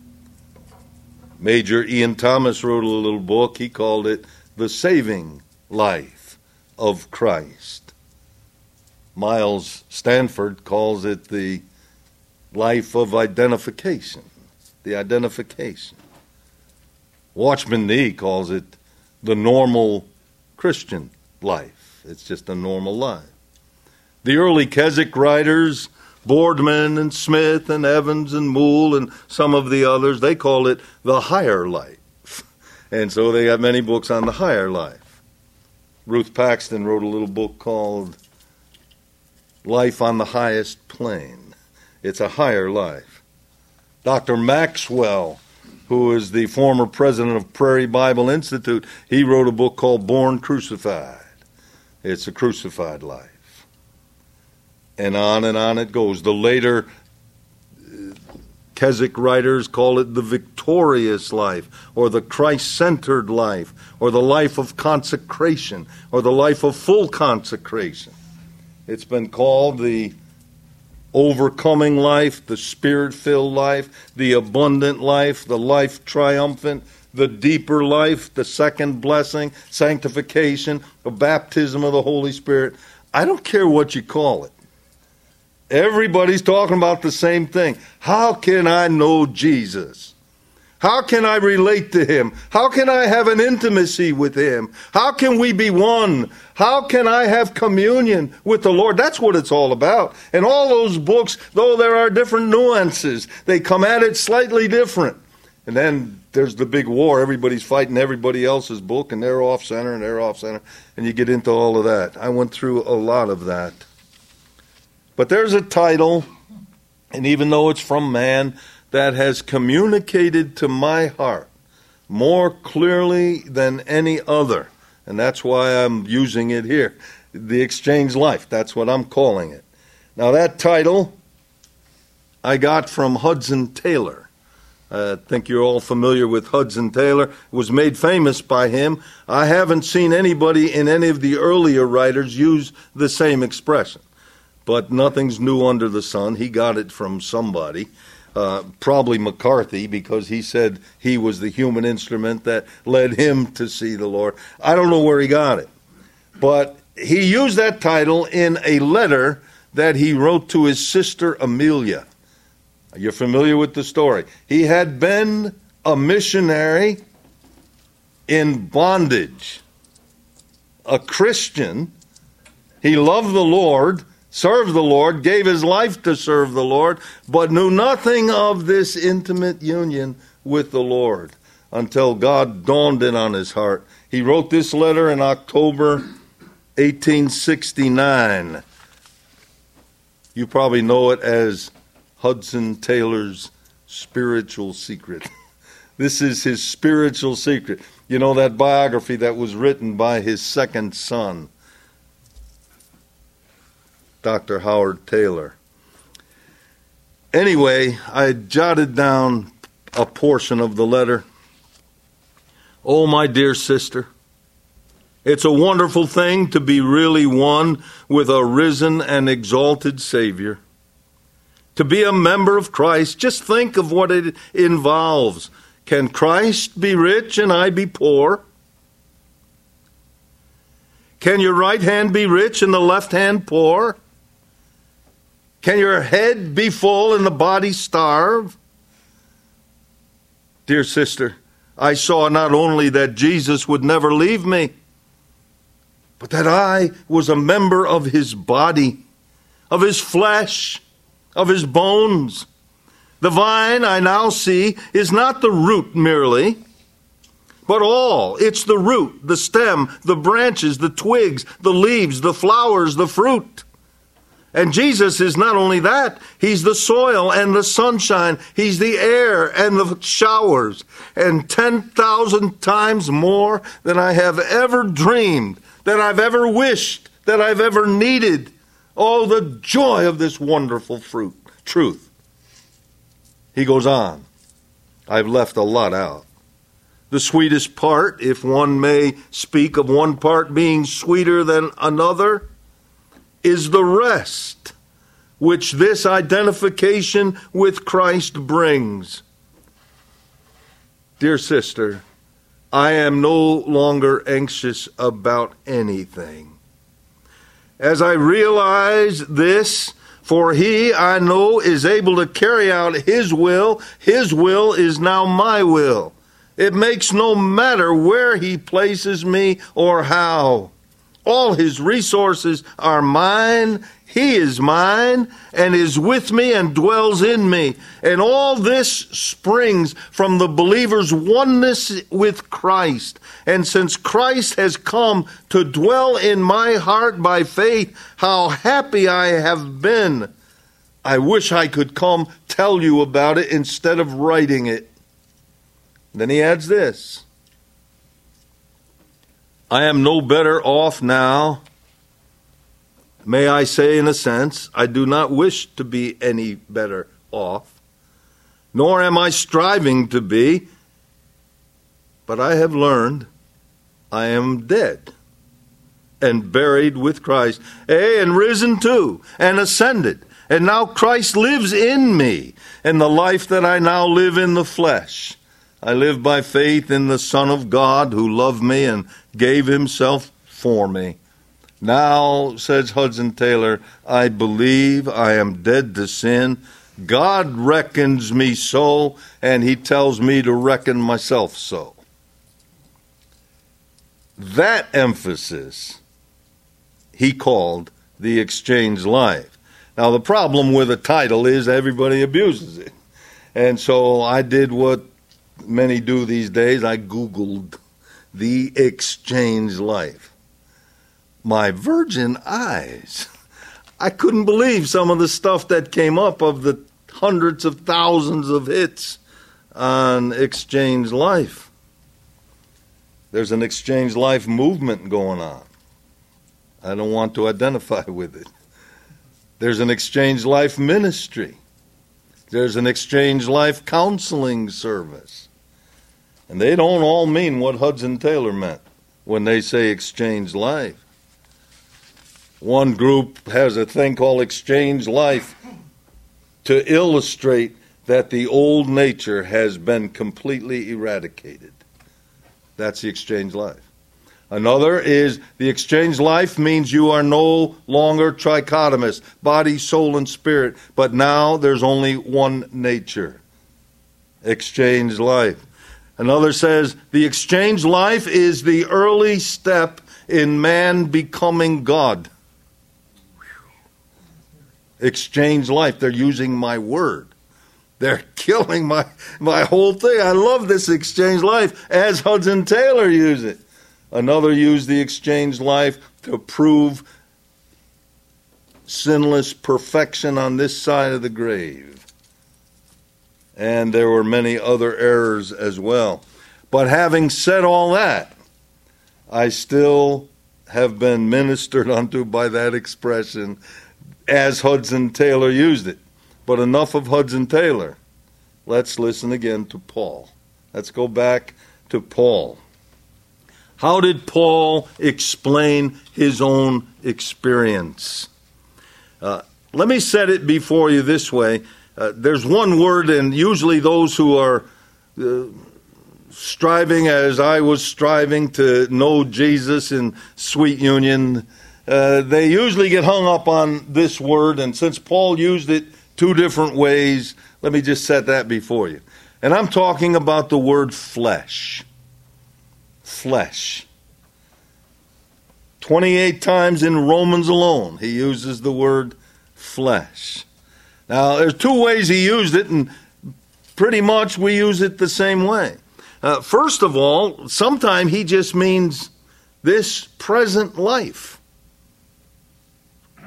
Major Ian Thomas wrote a little book. He called it The Saving Life of Christ. Miles Stanford calls it the life of identification, the identification. Watchman Nee calls it the normal Christian life. It's just a normal life. The early Keswick writers, Boardman and Smith and Evans and Moule and some of the others, they call it the higher life. And so they got many books on the higher life. Ruth Paxton wrote a little book called Life on the Highest Plane. It's a higher life. Doctor Maxwell, who is the former president of Prairie Bible Institute, he wrote a book called Born Crucified. It's a crucified life. And on and on it goes. The later Keswick writers call it the victorious life, or the Christ-centered life, or the life of consecration, or the life of full consecration. It's been called the overcoming life, the spirit-filled life, the abundant life, the life triumphant, the deeper life, the second blessing, sanctification, the baptism of the Holy Spirit. I don't care what you call it. Everybody's talking about the same thing. How can I know Jesus? How can I relate to him? How can I have an intimacy with him? How can we be one? How can I have communion with the Lord? That's what it's all about. And all those books, though there are different nuances, they come at it slightly different. And then there's the big war. Everybody's fighting everybody else's book, and they're off center, and they're off center. And you get into all of that. I went through a lot of that. But there's a title, and even though it's from man, that has communicated to my heart more clearly than any other. And that's why I'm using it here. The Exchange Life, that's what I'm calling it. Now that title I got from Hudson Taylor. I think you're all familiar with Hudson Taylor. It was made famous by him. I haven't seen anybody in any of the earlier writers use the same expression. But nothing's new under the sun. He got it from somebody, uh, probably McCarthy, because he said he was the human instrument that led him to see the Lord. I don't know where he got it. But he used that title in a letter that he wrote to his sister Amelia. You're familiar with the story. He had been a missionary in bondage, a Christian. He loved the Lord, served the Lord, gave his life to serve the Lord, but knew nothing of this intimate union with the Lord until God dawned it on his heart. He wrote this letter in October eighteen sixty-nine. You probably know it as Hudson Taylor's spiritual secret. This is his spiritual secret. You know, that biography that was written by his second son, Doctor Howard Taylor. Anyway, I jotted down a portion of the letter. Oh, my dear sister, it's a wonderful thing to be really one with a risen and exalted Savior. To be a member of Christ, just think of what it involves. Can Christ be rich and I be poor? Can your right hand be rich and the left hand poor? Can your head be full and the body starve? Dear sister, I saw not only that Jesus would never leave me, but that I was a member of his body, of his flesh, of his bones. The vine I now see is not the root merely, but all. It's the root, the stem, the branches, the twigs, the leaves, the flowers, the fruit. And Jesus is not only that, he's the soil and the sunshine. He's the air and the showers. And ten thousand times more than I have ever dreamed, that I've ever wished, that I've ever needed. Oh, the joy of this wonderful fruit, truth. He goes on. I've left a lot out. The sweetest part, if one may speak of one part being sweeter than another, is the rest which this identification with Christ brings. Dear sister, I am no longer anxious about anything. As I realize this, for he, I know, is able to carry out his will. His will is now my will. It makes no matter where he places me or how. All his resources are mine. He is mine and is with me and dwells in me. And all this springs from the believer's oneness with Christ. And since Christ has come to dwell in my heart by faith, how happy I have been. I wish I could come tell you about it instead of writing it. Then he adds this. I am no better off now. May I say, in a sense, I do not wish to be any better off, nor am I striving to be, but I have learned I am dead and buried with Christ, yea, and risen too, and ascended, and now Christ lives in me, and the life that I now live in the flesh, I live by faith in the Son of God who loved me and gave himself for me. Now, says Hudson Taylor, I believe I am dead to sin. God reckons me so, and he tells me to reckon myself so. That emphasis he called the exchange life. Now, the problem with a title is everybody abuses it. And so I did what many do these days. I Googled the exchange life. My virgin eyes. I couldn't believe some of the stuff that came up of the hundreds of thousands of hits on exchange life. There's an exchange life movement going on. I don't want to identify with it. There's an exchange life ministry. There's an exchange life counseling service. And they don't all mean what Hudson Taylor meant when they say exchange life. One group has a thing called exchange life to illustrate that the old nature has been completely eradicated. That's the exchange life. Another is the exchange life means you are no longer trichotomous, body, soul, and spirit, but now there's only one nature. Exchange life. Another says the exchange life is the early step in man becoming God. Exchange life. They're using my word. They're killing my, my whole thing. I love this exchange life as Hudson Taylor used it. Another used the exchange life to prove sinless perfection on this side of the grave. And there were many other errors as well. But having said all that, I still have been ministered unto by that expression as Hudson Taylor used it. But enough of Hudson Taylor. Let's listen again to Paul. Let's go back to Paul. How did Paul explain his own experience? Uh, let me set it before you this way. Uh, there's one word, and usually those who are uh, striving as I was striving to know Jesus in sweet union, uh, they usually get hung up on this word, and since Paul used it two different ways, let me just set that before you. And I'm talking about the word flesh. Flesh. twenty-eight times in Romans alone, he uses the word flesh. Now, there's two ways he used it, and pretty much we use it the same way. Uh, first of all, sometimes he just means this present life.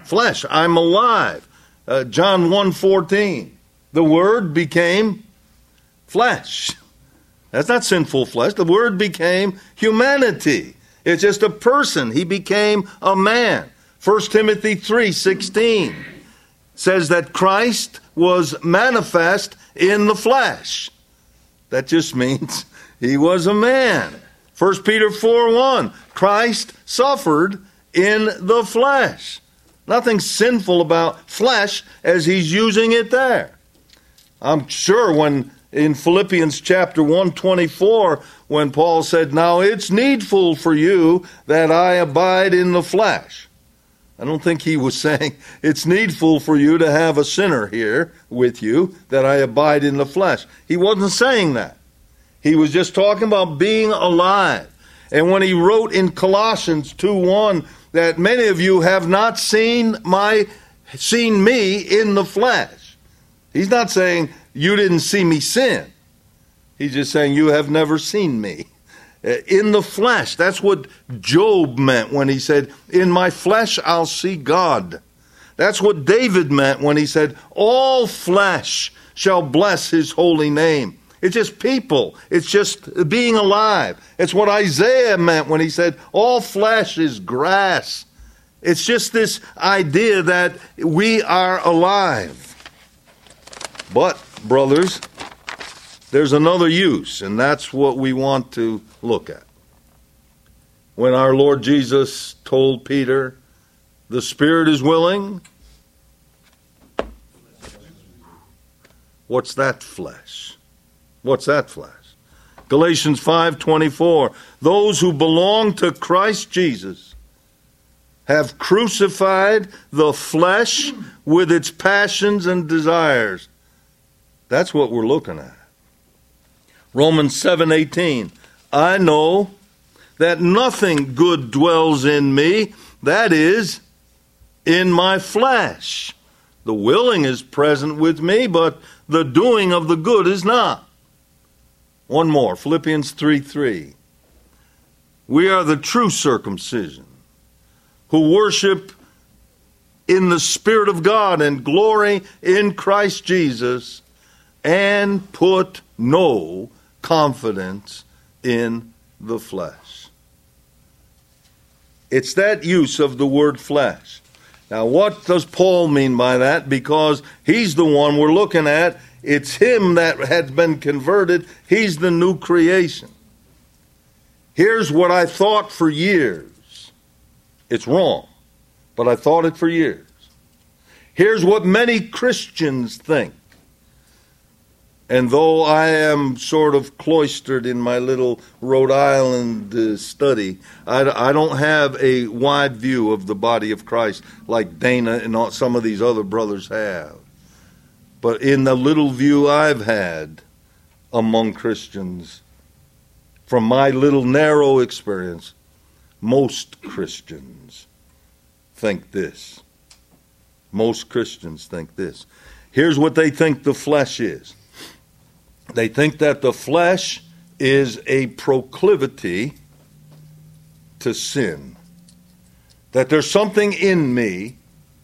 Flesh. I'm alive. Uh, John one fourteen. The Word became flesh. That's not sinful flesh. The Word became humanity. It's just a person. He became a man. First Timothy three sixteen says that Christ was manifest in the flesh. That just means he was a man. First Peter four one, Christ suffered in the flesh. Nothing sinful about flesh as he's using it there. I'm sure when in Philippians chapter one twenty-four, when Paul said, now it's needful for you that I abide in the flesh. I don't think he was saying it's needful for you to have a sinner here with you, that I abide in the flesh. He wasn't saying that. He was just talking about being alive. And when he wrote in Colossians two one that many of you have not seen my seen me in the flesh. He's not saying you didn't see me sin. He's just saying you have never seen me in the flesh. That's what Job meant when he said, in my flesh I'll see God. That's what David meant when he said, all flesh shall bless his holy name. It's just people. It's just being alive. It's what Isaiah meant when he said, all flesh is grass. It's just this idea that we are alive. But, brothers, there's another use, and that's what we want to look at. When our Lord Jesus told Peter, the spirit is willing, what's that flesh? What's that flesh? Galatians five twenty-four, those who belong to Christ Jesus have crucified the flesh with its passions and desires. That's what we're looking at. Romans seven eighteen, I know that nothing good dwells in me, that is, in my flesh. The willing is present with me, but the doing of the good is not. One more, Philippians three three. We are the true circumcision, who worship in the Spirit of God and glory in Christ Jesus, and put no confidence in the flesh. It's that use of the word flesh. Now, what does Paul mean by that? Because he's the one we're looking at. It's him that has been converted. He's the new creation. Here's what I thought for years. It's wrong, but I thought it for years. Here's what many Christians think. And though I am sort of cloistered in my little Rhode Island uh, study, I, I don't have a wide view of the body of Christ like Dana and all, some of these other brothers have. But in the little view I've had among Christians, from my little narrow experience, most Christians think this. Most Christians think this. Here's what they think the flesh is. They think that the flesh is a proclivity to sin. That there's something in me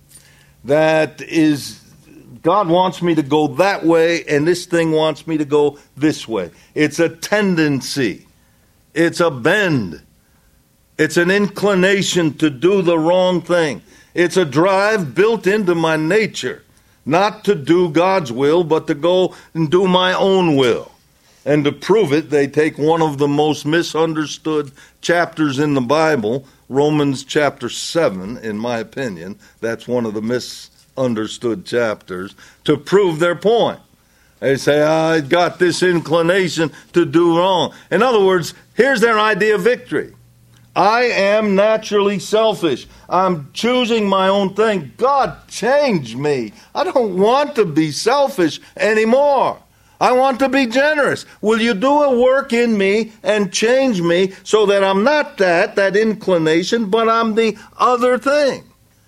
that is, God wants me to go that way, and this thing wants me to go this way. It's a tendency. It's a bend. It's an inclination to do the wrong thing. It's a drive built into my nature. Not to do God's will, but to go and do my own will. And to prove it, they take one of the most misunderstood chapters in the Bible, Romans chapter seven, in my opinion. That's one of the misunderstood chapters, to prove their point. They say, I got this inclination to do wrong. In other words, here's their idea of victory. I am naturally selfish. I'm choosing my own thing. God, change me. I don't want to be selfish anymore. I want to be generous. Will you do a work in me and change me so that I'm not that, that inclination, but I'm the other thing?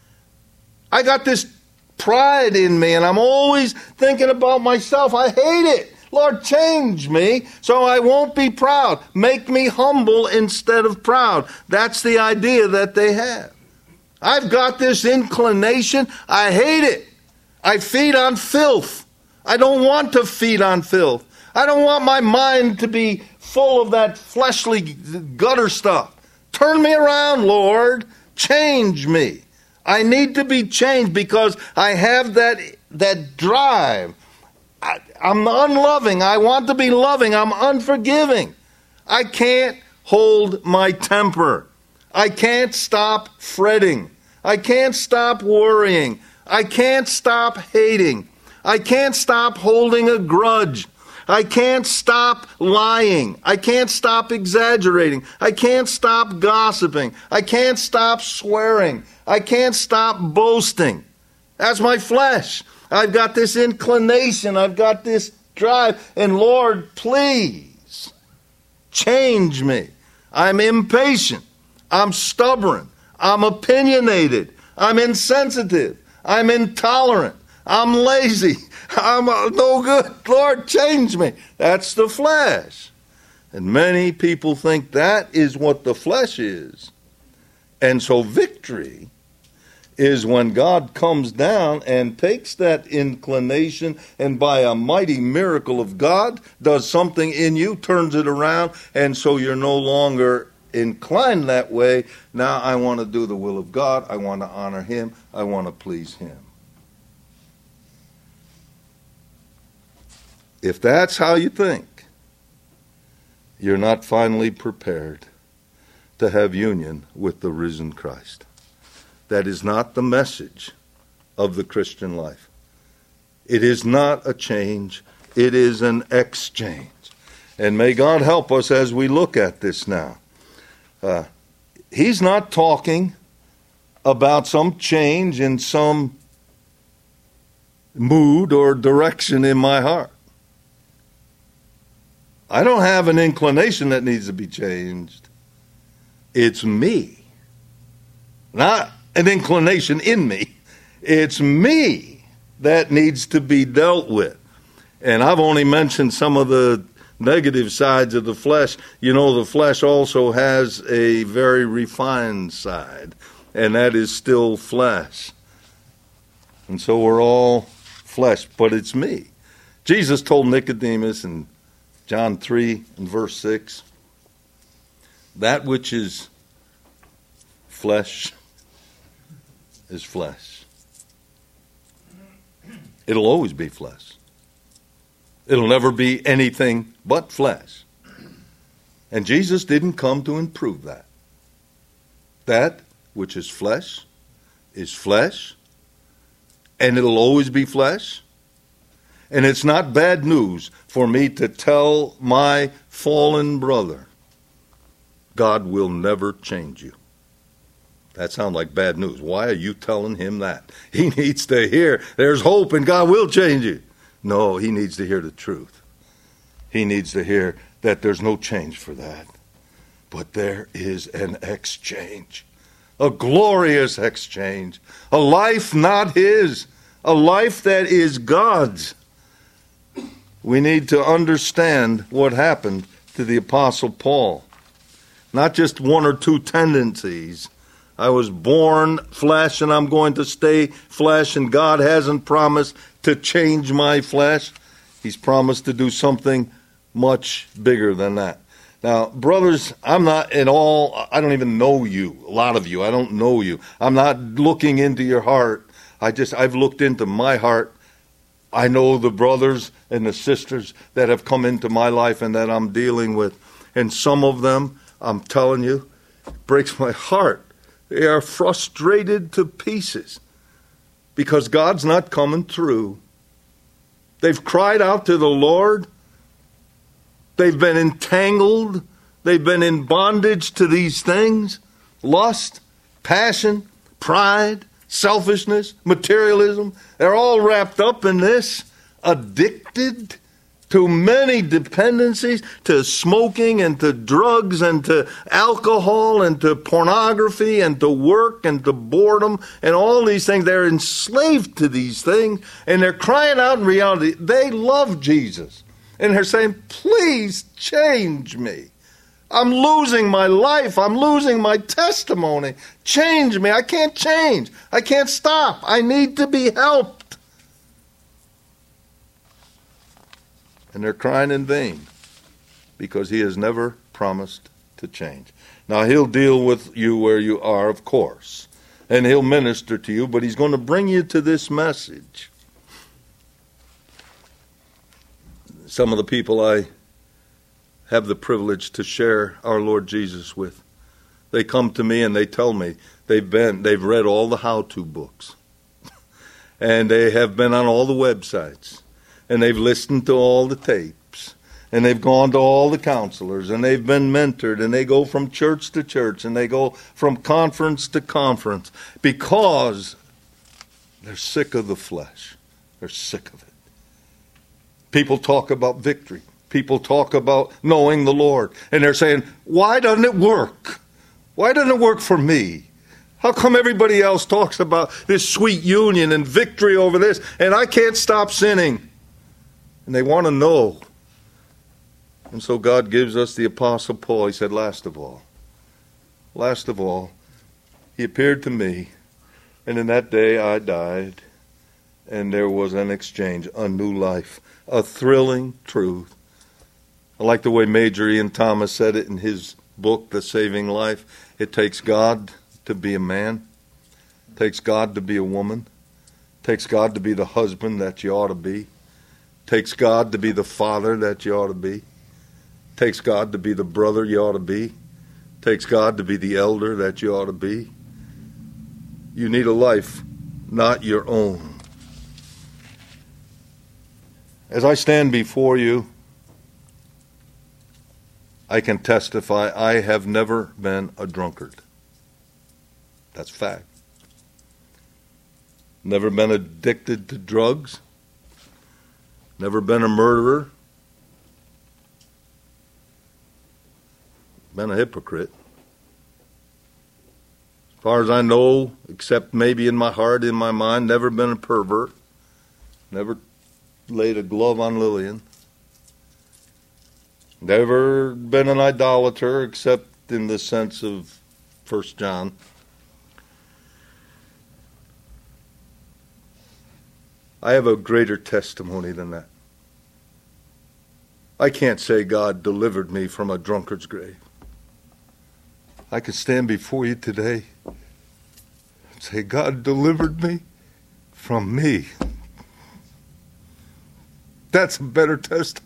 I got this pride in me, and I'm always thinking about myself. I hate it. Lord, change me so I won't be proud. Make me humble instead of proud. That's the idea that they have. I've got this inclination. I hate it. I feed on filth. I don't want to feed on filth. I don't want my mind to be full of that fleshly gutter stuff. Turn me around, Lord. Change me. I need to be changed because I have that, that drive. I, I'm unloving. I want to be loving. I'm unforgiving. I can't hold my temper. I can't stop fretting. I can't stop worrying. I can't stop hating. I can't stop holding a grudge. I can't stop lying. I can't stop exaggerating. I can't stop gossiping. I can't stop swearing. I can't stop boasting. That's my flesh. I've got this inclination. I've got this drive. And Lord, please change me. I'm impatient. I'm stubborn. I'm opinionated. I'm insensitive. I'm intolerant. I'm lazy. I'm uh, no good. Lord, change me. That's the flesh. And many people think that is what the flesh is. And so victory is when God comes down and takes that inclination and by a mighty miracle of God does something in you, turns it around, and so you're no longer inclined that way. Now I want to do the will of God. I want to honor Him. I want to please Him. If that's how you think, you're not finally prepared to have union with the risen Christ. That is not the message of the Christian life. It is not a change. It is an exchange. And may God help us as we look at this now. Uh, he's not talking about some change in some mood or direction in my heart. I don't have an inclination that needs to be changed. It's me. Not an inclination in me. It's me that needs to be dealt with. And I've only mentioned some of the negative sides of the flesh. You know, the flesh also has a very refined side, and that is still flesh. And so we're all flesh, but it's me. Jesus told Nicodemus in John three and verse six, that which is flesh is flesh. It'll always be flesh. It'll never be anything but flesh. And Jesus didn't come to improve that. That which is flesh is flesh, and it'll always be flesh. And it's not bad news for me to tell my fallen brother, God will never change you. That sounds like bad news. Why are you telling him that? He needs to hear there's hope and God will change you. No, he needs to hear the truth. He needs to hear that there's no change for that. But there is an exchange, a glorious exchange, a life not his, a life that is God's. We need to understand what happened to the Apostle Paul. Not just one or two tendencies. I was born flesh and I'm going to stay flesh, and God hasn't promised to change my flesh. He's promised to do something much bigger than that. Now, brothers, I'm not at all, I don't even know you, a lot of you. I don't know you. I'm not looking into your heart. I just, I've looked into my heart. I know the brothers and the sisters that have come into my life and that I'm dealing with. And some of them, I'm telling you, it breaks my heart. They are frustrated to pieces because God's not coming through. They've cried out to the Lord. They've been entangled. They've been in bondage to these things. Lust, passion, pride, selfishness, materialism. They're all wrapped up in this. Addicted to many dependencies, to smoking and to drugs and to alcohol and to pornography and to work and to boredom and all these things. They're enslaved to these things, and they're crying out in reality. They love Jesus. And they're saying, please change me. I'm losing my life. I'm losing my testimony. Change me. I can't change. I can't stop. I need to be helped. And they're crying in vain because he has never promised to change. Now, he'll deal with you where you are, of course, and he'll minister to you, but he's going to bring you to this message. Some of the people I have the privilege to share our Lord Jesus with, they come to me and they tell me they've been, they've read all the how-to books, and they have been on all the websites, and they've listened to all the tapes, and they've gone to all the counselors, and they've been mentored, and they go from church to church, and they go from conference to conference because they're sick of the flesh. They're sick of it. People talk about victory. People talk about knowing the Lord. And they're saying, why doesn't it work? Why doesn't it work for me? How come everybody else talks about this sweet union and victory over this, and I can't stop sinning? And they want to know. And so God gives us the Apostle Paul. He said, last of all, last of all, he appeared to me, and in that day I died, and there was an exchange, a new life, a thrilling truth. I like the way Major Ian Thomas said it in his book, The Saving Life. It takes God to be a man. It takes God to be a woman. It takes God to be the husband that you ought to be. It takes God to be the father that you ought to be. It takes God to be the brother you ought to be. It takes God to be the elder that you ought to be. You need a life, not your own. As I stand before you, I can testify I have never been a drunkard. That's fact. Never been addicted to drugs. Never been a murderer. Been a hypocrite. As far as I know, except maybe in my heart, in my mind, never been a pervert. Never laid a glove on Lillian. Never been an idolater, except in the sense of First John. I have a greater testimony than that. I can't say God delivered me from a drunkard's grave. I can stand before you today and say, God delivered me from me. That's a better testimony.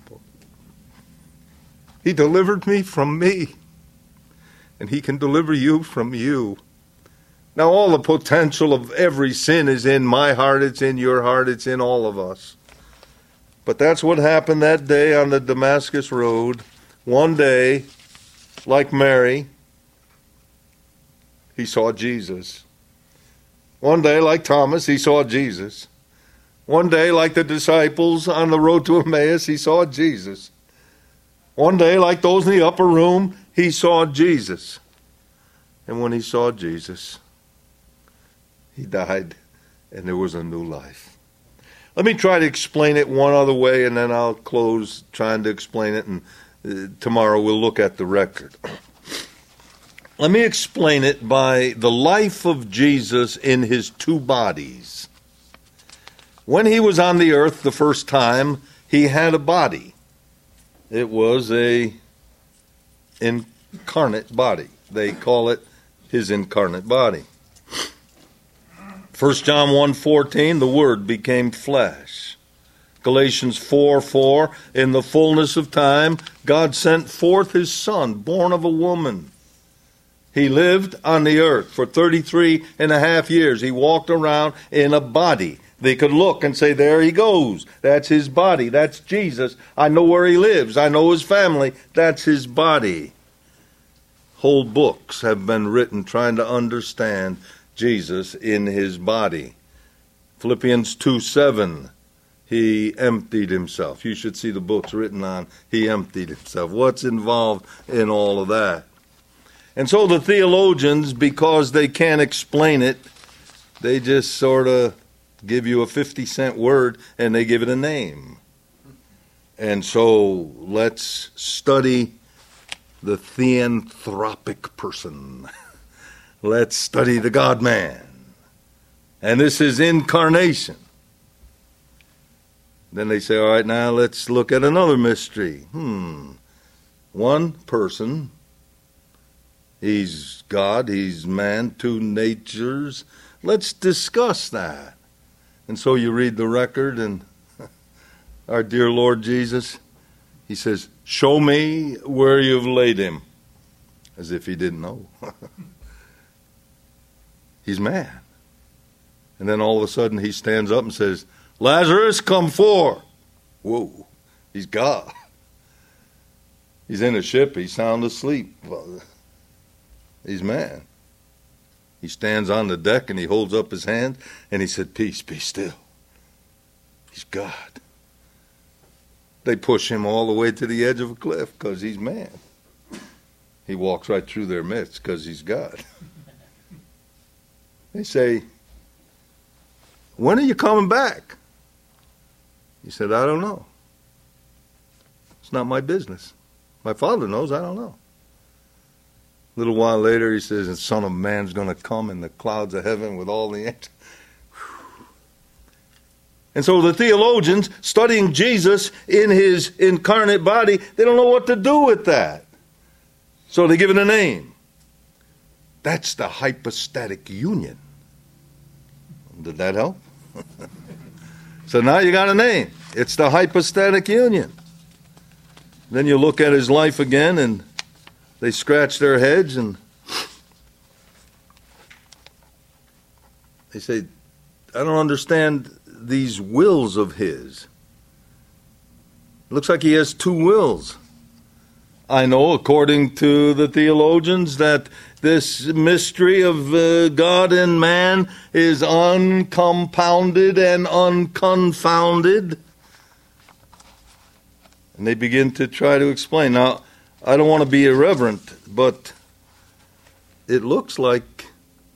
He delivered me from me, and he can deliver you from you. Now, all the potential of every sin is in my heart, it's in your heart, it's in all of us. But that's what happened that day on the Damascus Road. One day, like Mary, he saw Jesus. One day, like Thomas, he saw Jesus. One day, like the disciples on the road to Emmaus, he saw Jesus. One day, like those in the upper room, he saw Jesus. And when he saw Jesus, he died, and there was a new life. Let me try to explain it one other way, and then I'll close trying to explain it, and uh, tomorrow we'll look at the record. Let me explain it by the life of Jesus in his two bodies. When he was on the earth the first time, he had a body. It was a incarnate body. They call it his incarnate body. First John one fourteen, the Word became flesh. Galatians four four, in the fullness of time, God sent forth his Son, born of a woman. He lived on the earth for thirty-three and a half years. He walked around in a body. They could look and say, there he goes. That's his body. That's Jesus. I know where he lives. I know his family. That's his body. Whole books have been written trying to understand Jesus in his body. Philippians two seven, he emptied himself. You should see the books written on he emptied himself. What's involved in all of that? And so the theologians, because they can't explain it, they just sort of give you a fifty cent word and they give it a name. And so let's study the theanthropic person. Let's study the God-man. And this is incarnation. Then they say, all right, now let's look at another mystery. Hmm. One person, he's God, he's man, two natures. Let's discuss that. And so you read the record, and our dear Lord Jesus, he says, show me where you've laid him. As if he didn't know. He's man. And then all of a sudden he stands up and says, Lazarus, come forth. Whoa, he's God. He's in a ship, he's sound asleep. Well, he's man. He stands on the deck and he holds up his hand and he said, peace, be still. He's God. They push him all the way to the edge of a cliff because he's man. He walks right through their midst because he's God. They say, when are you coming back? He said, I don't know. It's not my business. My Father knows, I don't know. A little while later, he says, the Son of Man's going to come in the clouds of heaven with all the angels. And so the theologians, studying Jesus in his incarnate body, they don't know what to do with that. So they give it a name. That's the hypostatic union. Did that help? So now you got a name. It's the hypostatic union. Then you look at his life again and they scratch their heads and they say, I don't understand these wills of his. It looks like he has two wills. I know, according to the theologians, that this mystery of uh, God and man is uncompounded and unconfounded. And they begin to try to explain. Now, I don't want to be irreverent, but it looks like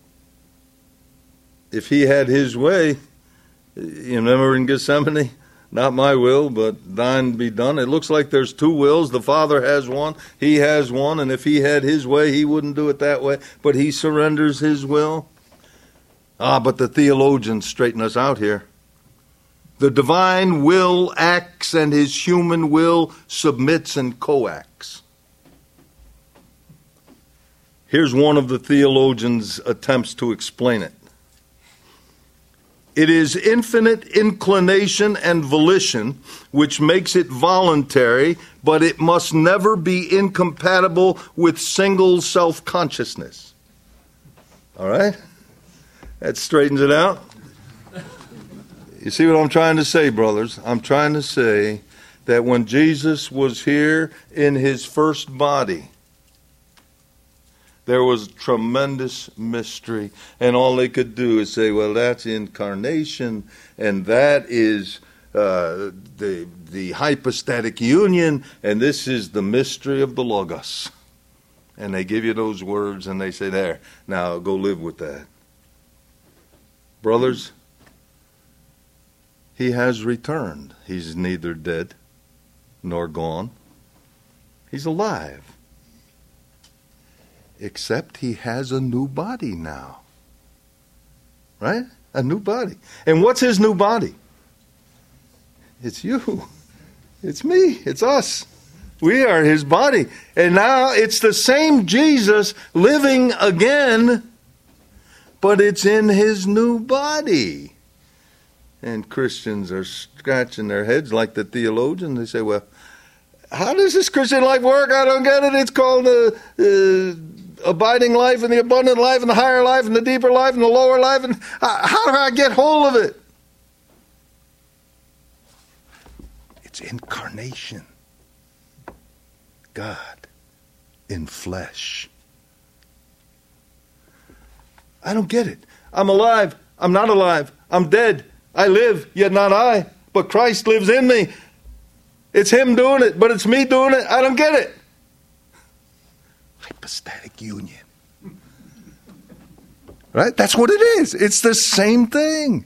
if he had his way, you remember in Gethsemane, not my will, but thine be done. It looks like there's two wills. The Father has one, he has one, and if he had his way, he wouldn't do it that way, but he surrenders his will. Ah, but the theologians straighten us out here. The divine will acts and his human will submits and coacts. Here's one of the theologians' attempts to explain it. It is infinite inclination and volition which makes it voluntary, but it must never be incompatible with single self-consciousness. All right? That straightens it out. You see what I'm trying to say, brothers? I'm trying to say that when Jesus was here in his first body, there was tremendous mystery, and all they could do is say, well, that's incarnation, and that is uh, the, the hypostatic union, and this is the mystery of the Logos. And they give you those words, and they say, there, now go live with that. Brothers, he has returned. He's neither dead nor gone. He's alive. Except he has a new body now. Right? A new body. And what's his new body? It's you. It's me. It's us. We are his body. And now it's the same Jesus living again, but it's in his new body. And Christians are scratching their heads like the theologians. They say, well, how does this Christian life work? I don't get it. It's called the uh, abiding life and the abundant life and the higher life and the deeper life and the lower life. And uh, how do I get hold of it? It's incarnation. God in flesh. I don't get it. I'm alive. I'm not alive. I'm dead. I live, yet not I, but Christ lives in me. It's him doing it, but it's me doing it. I don't get it. Hypostatic union. Right? That's what it is. It's the same thing.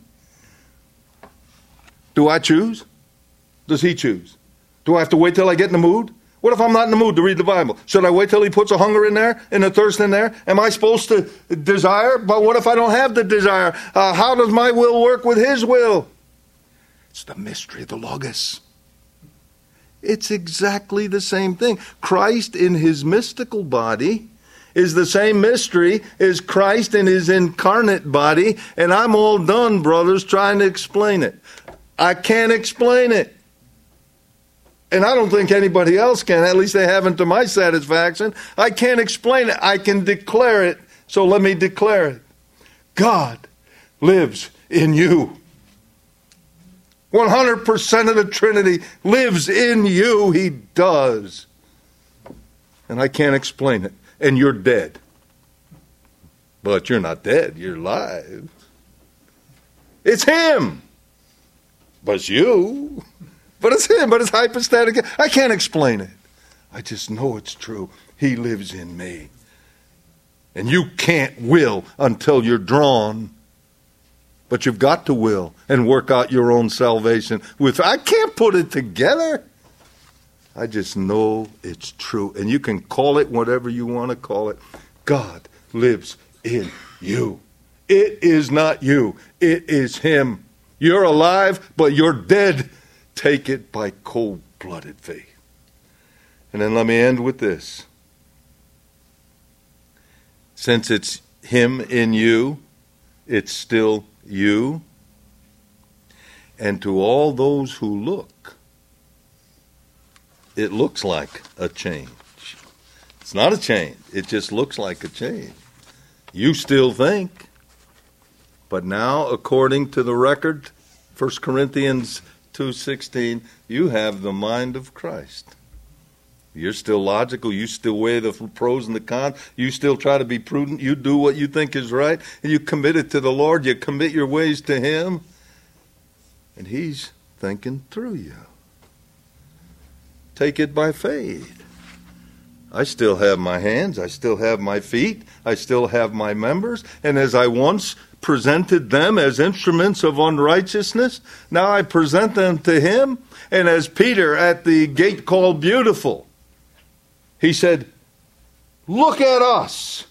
Do I choose? Does he choose? Do I have to wait till I get in the mood? What if I'm not in the mood to read the Bible? Should I wait till he puts a hunger in there and a thirst in there? Am I supposed to desire? But what if I don't have the desire? Uh, how does my will work with his will? It's the mystery of the Logos. It's exactly the same thing. Christ in his mystical body is the same mystery as Christ in his incarnate body. And I'm all done, brothers, trying to explain it. I can't explain it. And I don't think anybody else can. At least they haven't to my satisfaction. I can't explain it. I can declare it. So let me declare it. God lives in you. one hundred percent of the Trinity lives in you. He does. And I can't explain it. And you're dead. But you're not dead. You're alive. It's him. But it's you. But it's him. But it's hypostatic. I can't explain it. I just know it's true. He lives in me. And you can't will until you're drawn. But you've got to will and work out your own salvation. With I can't put it together. I just know it's true. And you can call it whatever you want to call it. God lives in you. It is not you. It is him. You're alive, but you're dead. Take it by cold-blooded faith. And then let me end with this. Since it's him in you, it's still you. And to all those who look, it looks like a change. It's not a change. It just looks like a change. You still think. But now, according to the record, First Corinthians two sixteen, you have the mind of Christ. You're still logical. You still weigh the pros and the cons. You still try to be prudent. You do what you think is right. And you commit it to the Lord. You commit your ways to him. And he's thinking through you. Take it by faith. I still have my hands. I still have my feet. I still have my members. And as I once presented them as instruments of unrighteousness, now I present them to him. And as Peter at the gate called Beautiful, he said, look at us.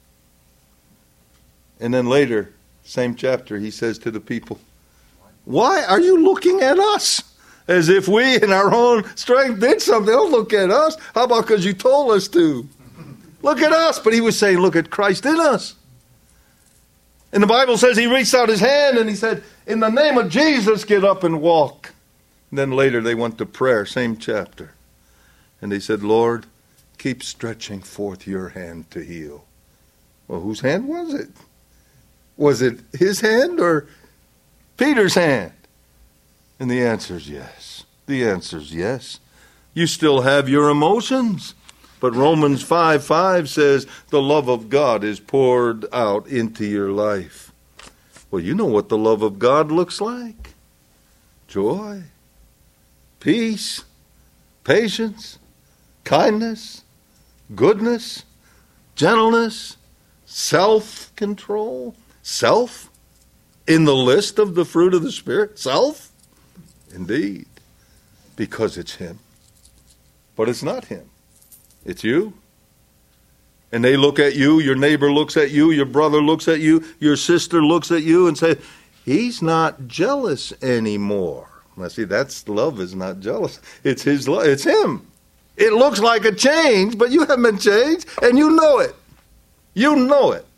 And then later, same chapter, he says to the people, why are you looking at us? As if we in our own strength did something. Don't look at us. How about because you told us to? Look at us. But he was saying, look at Christ in us. And the Bible says he reached out his hand and he said, in the name of Jesus, get up and walk. And then later they went to prayer, same chapter. And they said, Lord, keep stretching forth your hand to heal. Well, whose hand was it? Was it his hand or Peter's hand? And the answer is yes. The answer is yes. You still have your emotions. But Romans five five says the love of God is poured out into your life. Well, you know what the love of God looks like. Joy, peace, patience, kindness, goodness, gentleness, self-control. Self in the list of the fruit of the Spirit. Self. Indeed, because it's him. But it's not him. It's you. And they look at you, your neighbor looks at you, your brother looks at you, your sister looks at you and says, he's not jealous anymore. Now see, that's love is not jealous. It's his love. It's him. It looks like a change, but you haven't been changed and you know it. You know it.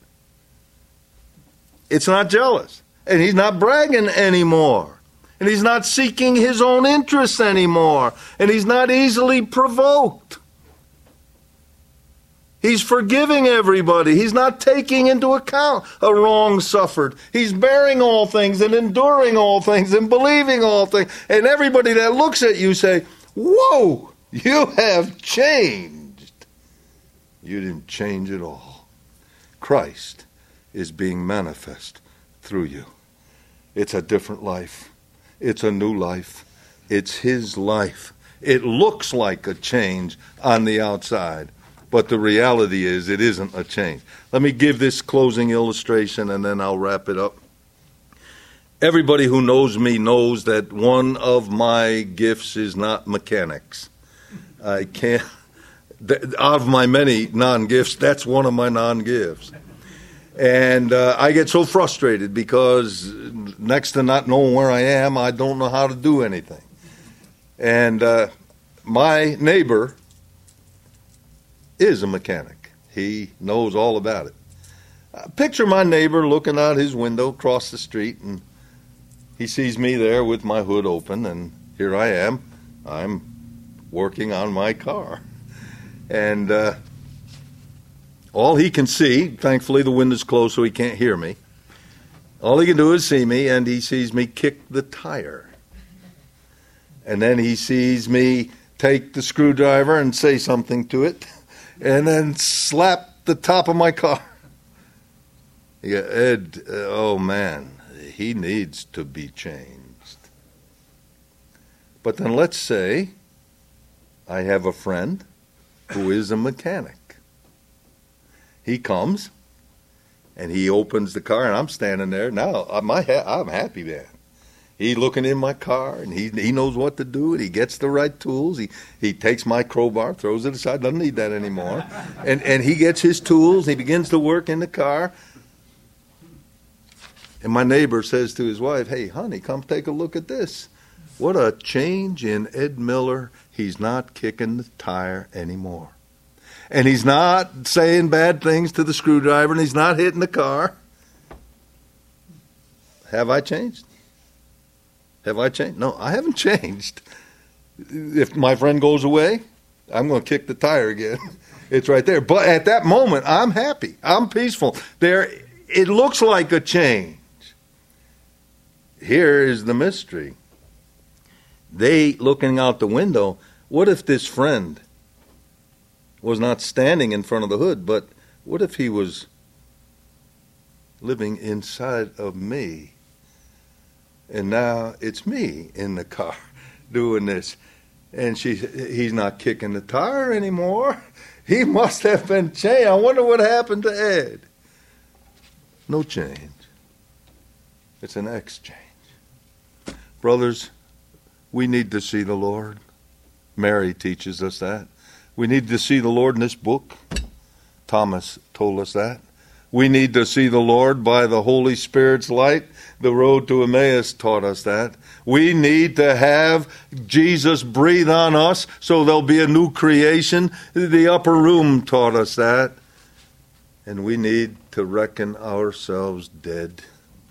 It's not jealous. And he's not bragging anymore. And he's not seeking his own interests anymore. And he's not easily provoked. He's forgiving everybody. He's not taking into account a wrong suffered. He's bearing all things and enduring all things and believing all things. And everybody that looks at you say, whoa, you have changed. You didn't change at all. Christ is being manifest through you. It's a different life. It's a new life. It's his life. It looks like a change on the outside, but the reality is it isn't a change. Let me give this closing illustration and then I'll wrap it up. Everybody who knows me knows that one of my gifts is not mechanics. I can't. Out of my many non-gifts, that's one of my non-gifts. And uh, I get so frustrated because next to not knowing where I am, I don't know how to do anything. And uh, my neighbor is a mechanic. He knows all about it. Uh, picture my neighbor looking out his window across the street, and he sees me there with my hood open, and here I am. I'm working on my car. And uh, all he can see, thankfully the window's closed so he can't hear me, all he can do is see me, and he sees me kick the tire. And then he sees me take the screwdriver and say something to it, and then slap the top of my car. Yeah, Ed, uh, oh man, he needs to be changed. But then let's say I have a friend who is a mechanic. He comes, and he opens the car, and I'm standing there. Now, I'm, I'm happy, man. He's looking in my car, and he he knows what to do, and he gets the right tools. He he takes my crowbar, throws it aside, doesn't need that anymore. And, and he gets his tools, he begins to work in the car. And my neighbor says to his wife, hey, honey, come take a look at this. What a change in Ed Miller. He's not kicking the tire anymore. And he's not saying bad things to the screwdriver, and he's not hitting the car. Have I changed? Have I changed? No, I haven't changed. If my friend goes away, I'm going to kick the tire again. It's right there. But at that moment, I'm happy. I'm peaceful. There, it looks like a change. Here is the mystery. They, looking out the window, what if this friend was not standing in front of the hood, but what if he was living inside of me? And now it's me in the car doing this. And she, he's not kicking the tire anymore. He must have been changed. I wonder what happened to Ed. No change. It's an exchange. Brothers, we need to see the Lord. Mary teaches us that. We need to see the Lord in this book. Thomas told us that. We need to see the Lord by the Holy Spirit's light. The road to Emmaus taught us that. We need to have Jesus breathe on us so there'll be a new creation. The upper room taught us that. And we need to reckon ourselves dead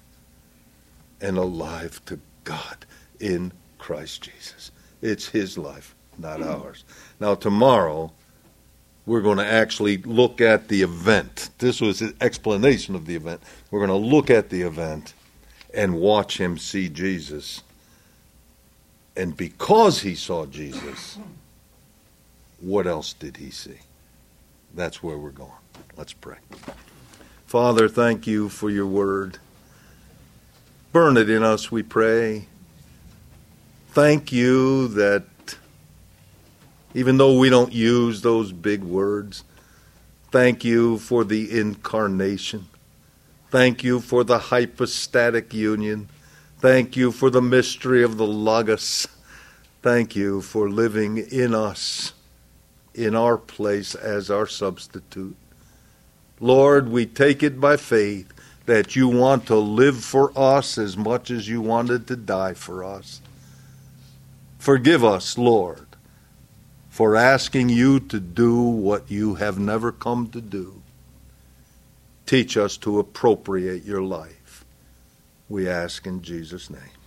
and alive to God in Christ Jesus. It's his life, not ours. Now tomorrow, we're going to actually look at the event. This was an explanation of the event. We're going to look at the event and watch him see Jesus. And because he saw Jesus, what else did he see? That's where we're going. Let's pray. Father, thank you for your word. Burn it in us, we pray. Thank you that even though we don't use those big words, thank you for the incarnation. Thank you for the hypostatic union. Thank you for the mystery of the Logos. Thank you for living in us, in our place as our substitute. Lord, we take it by faith that you want to live for us as much as you wanted to die for us. Forgive us, Lord, for asking you to do what you have never come to do. Teach us to appropriate your life. We ask in Jesus' name.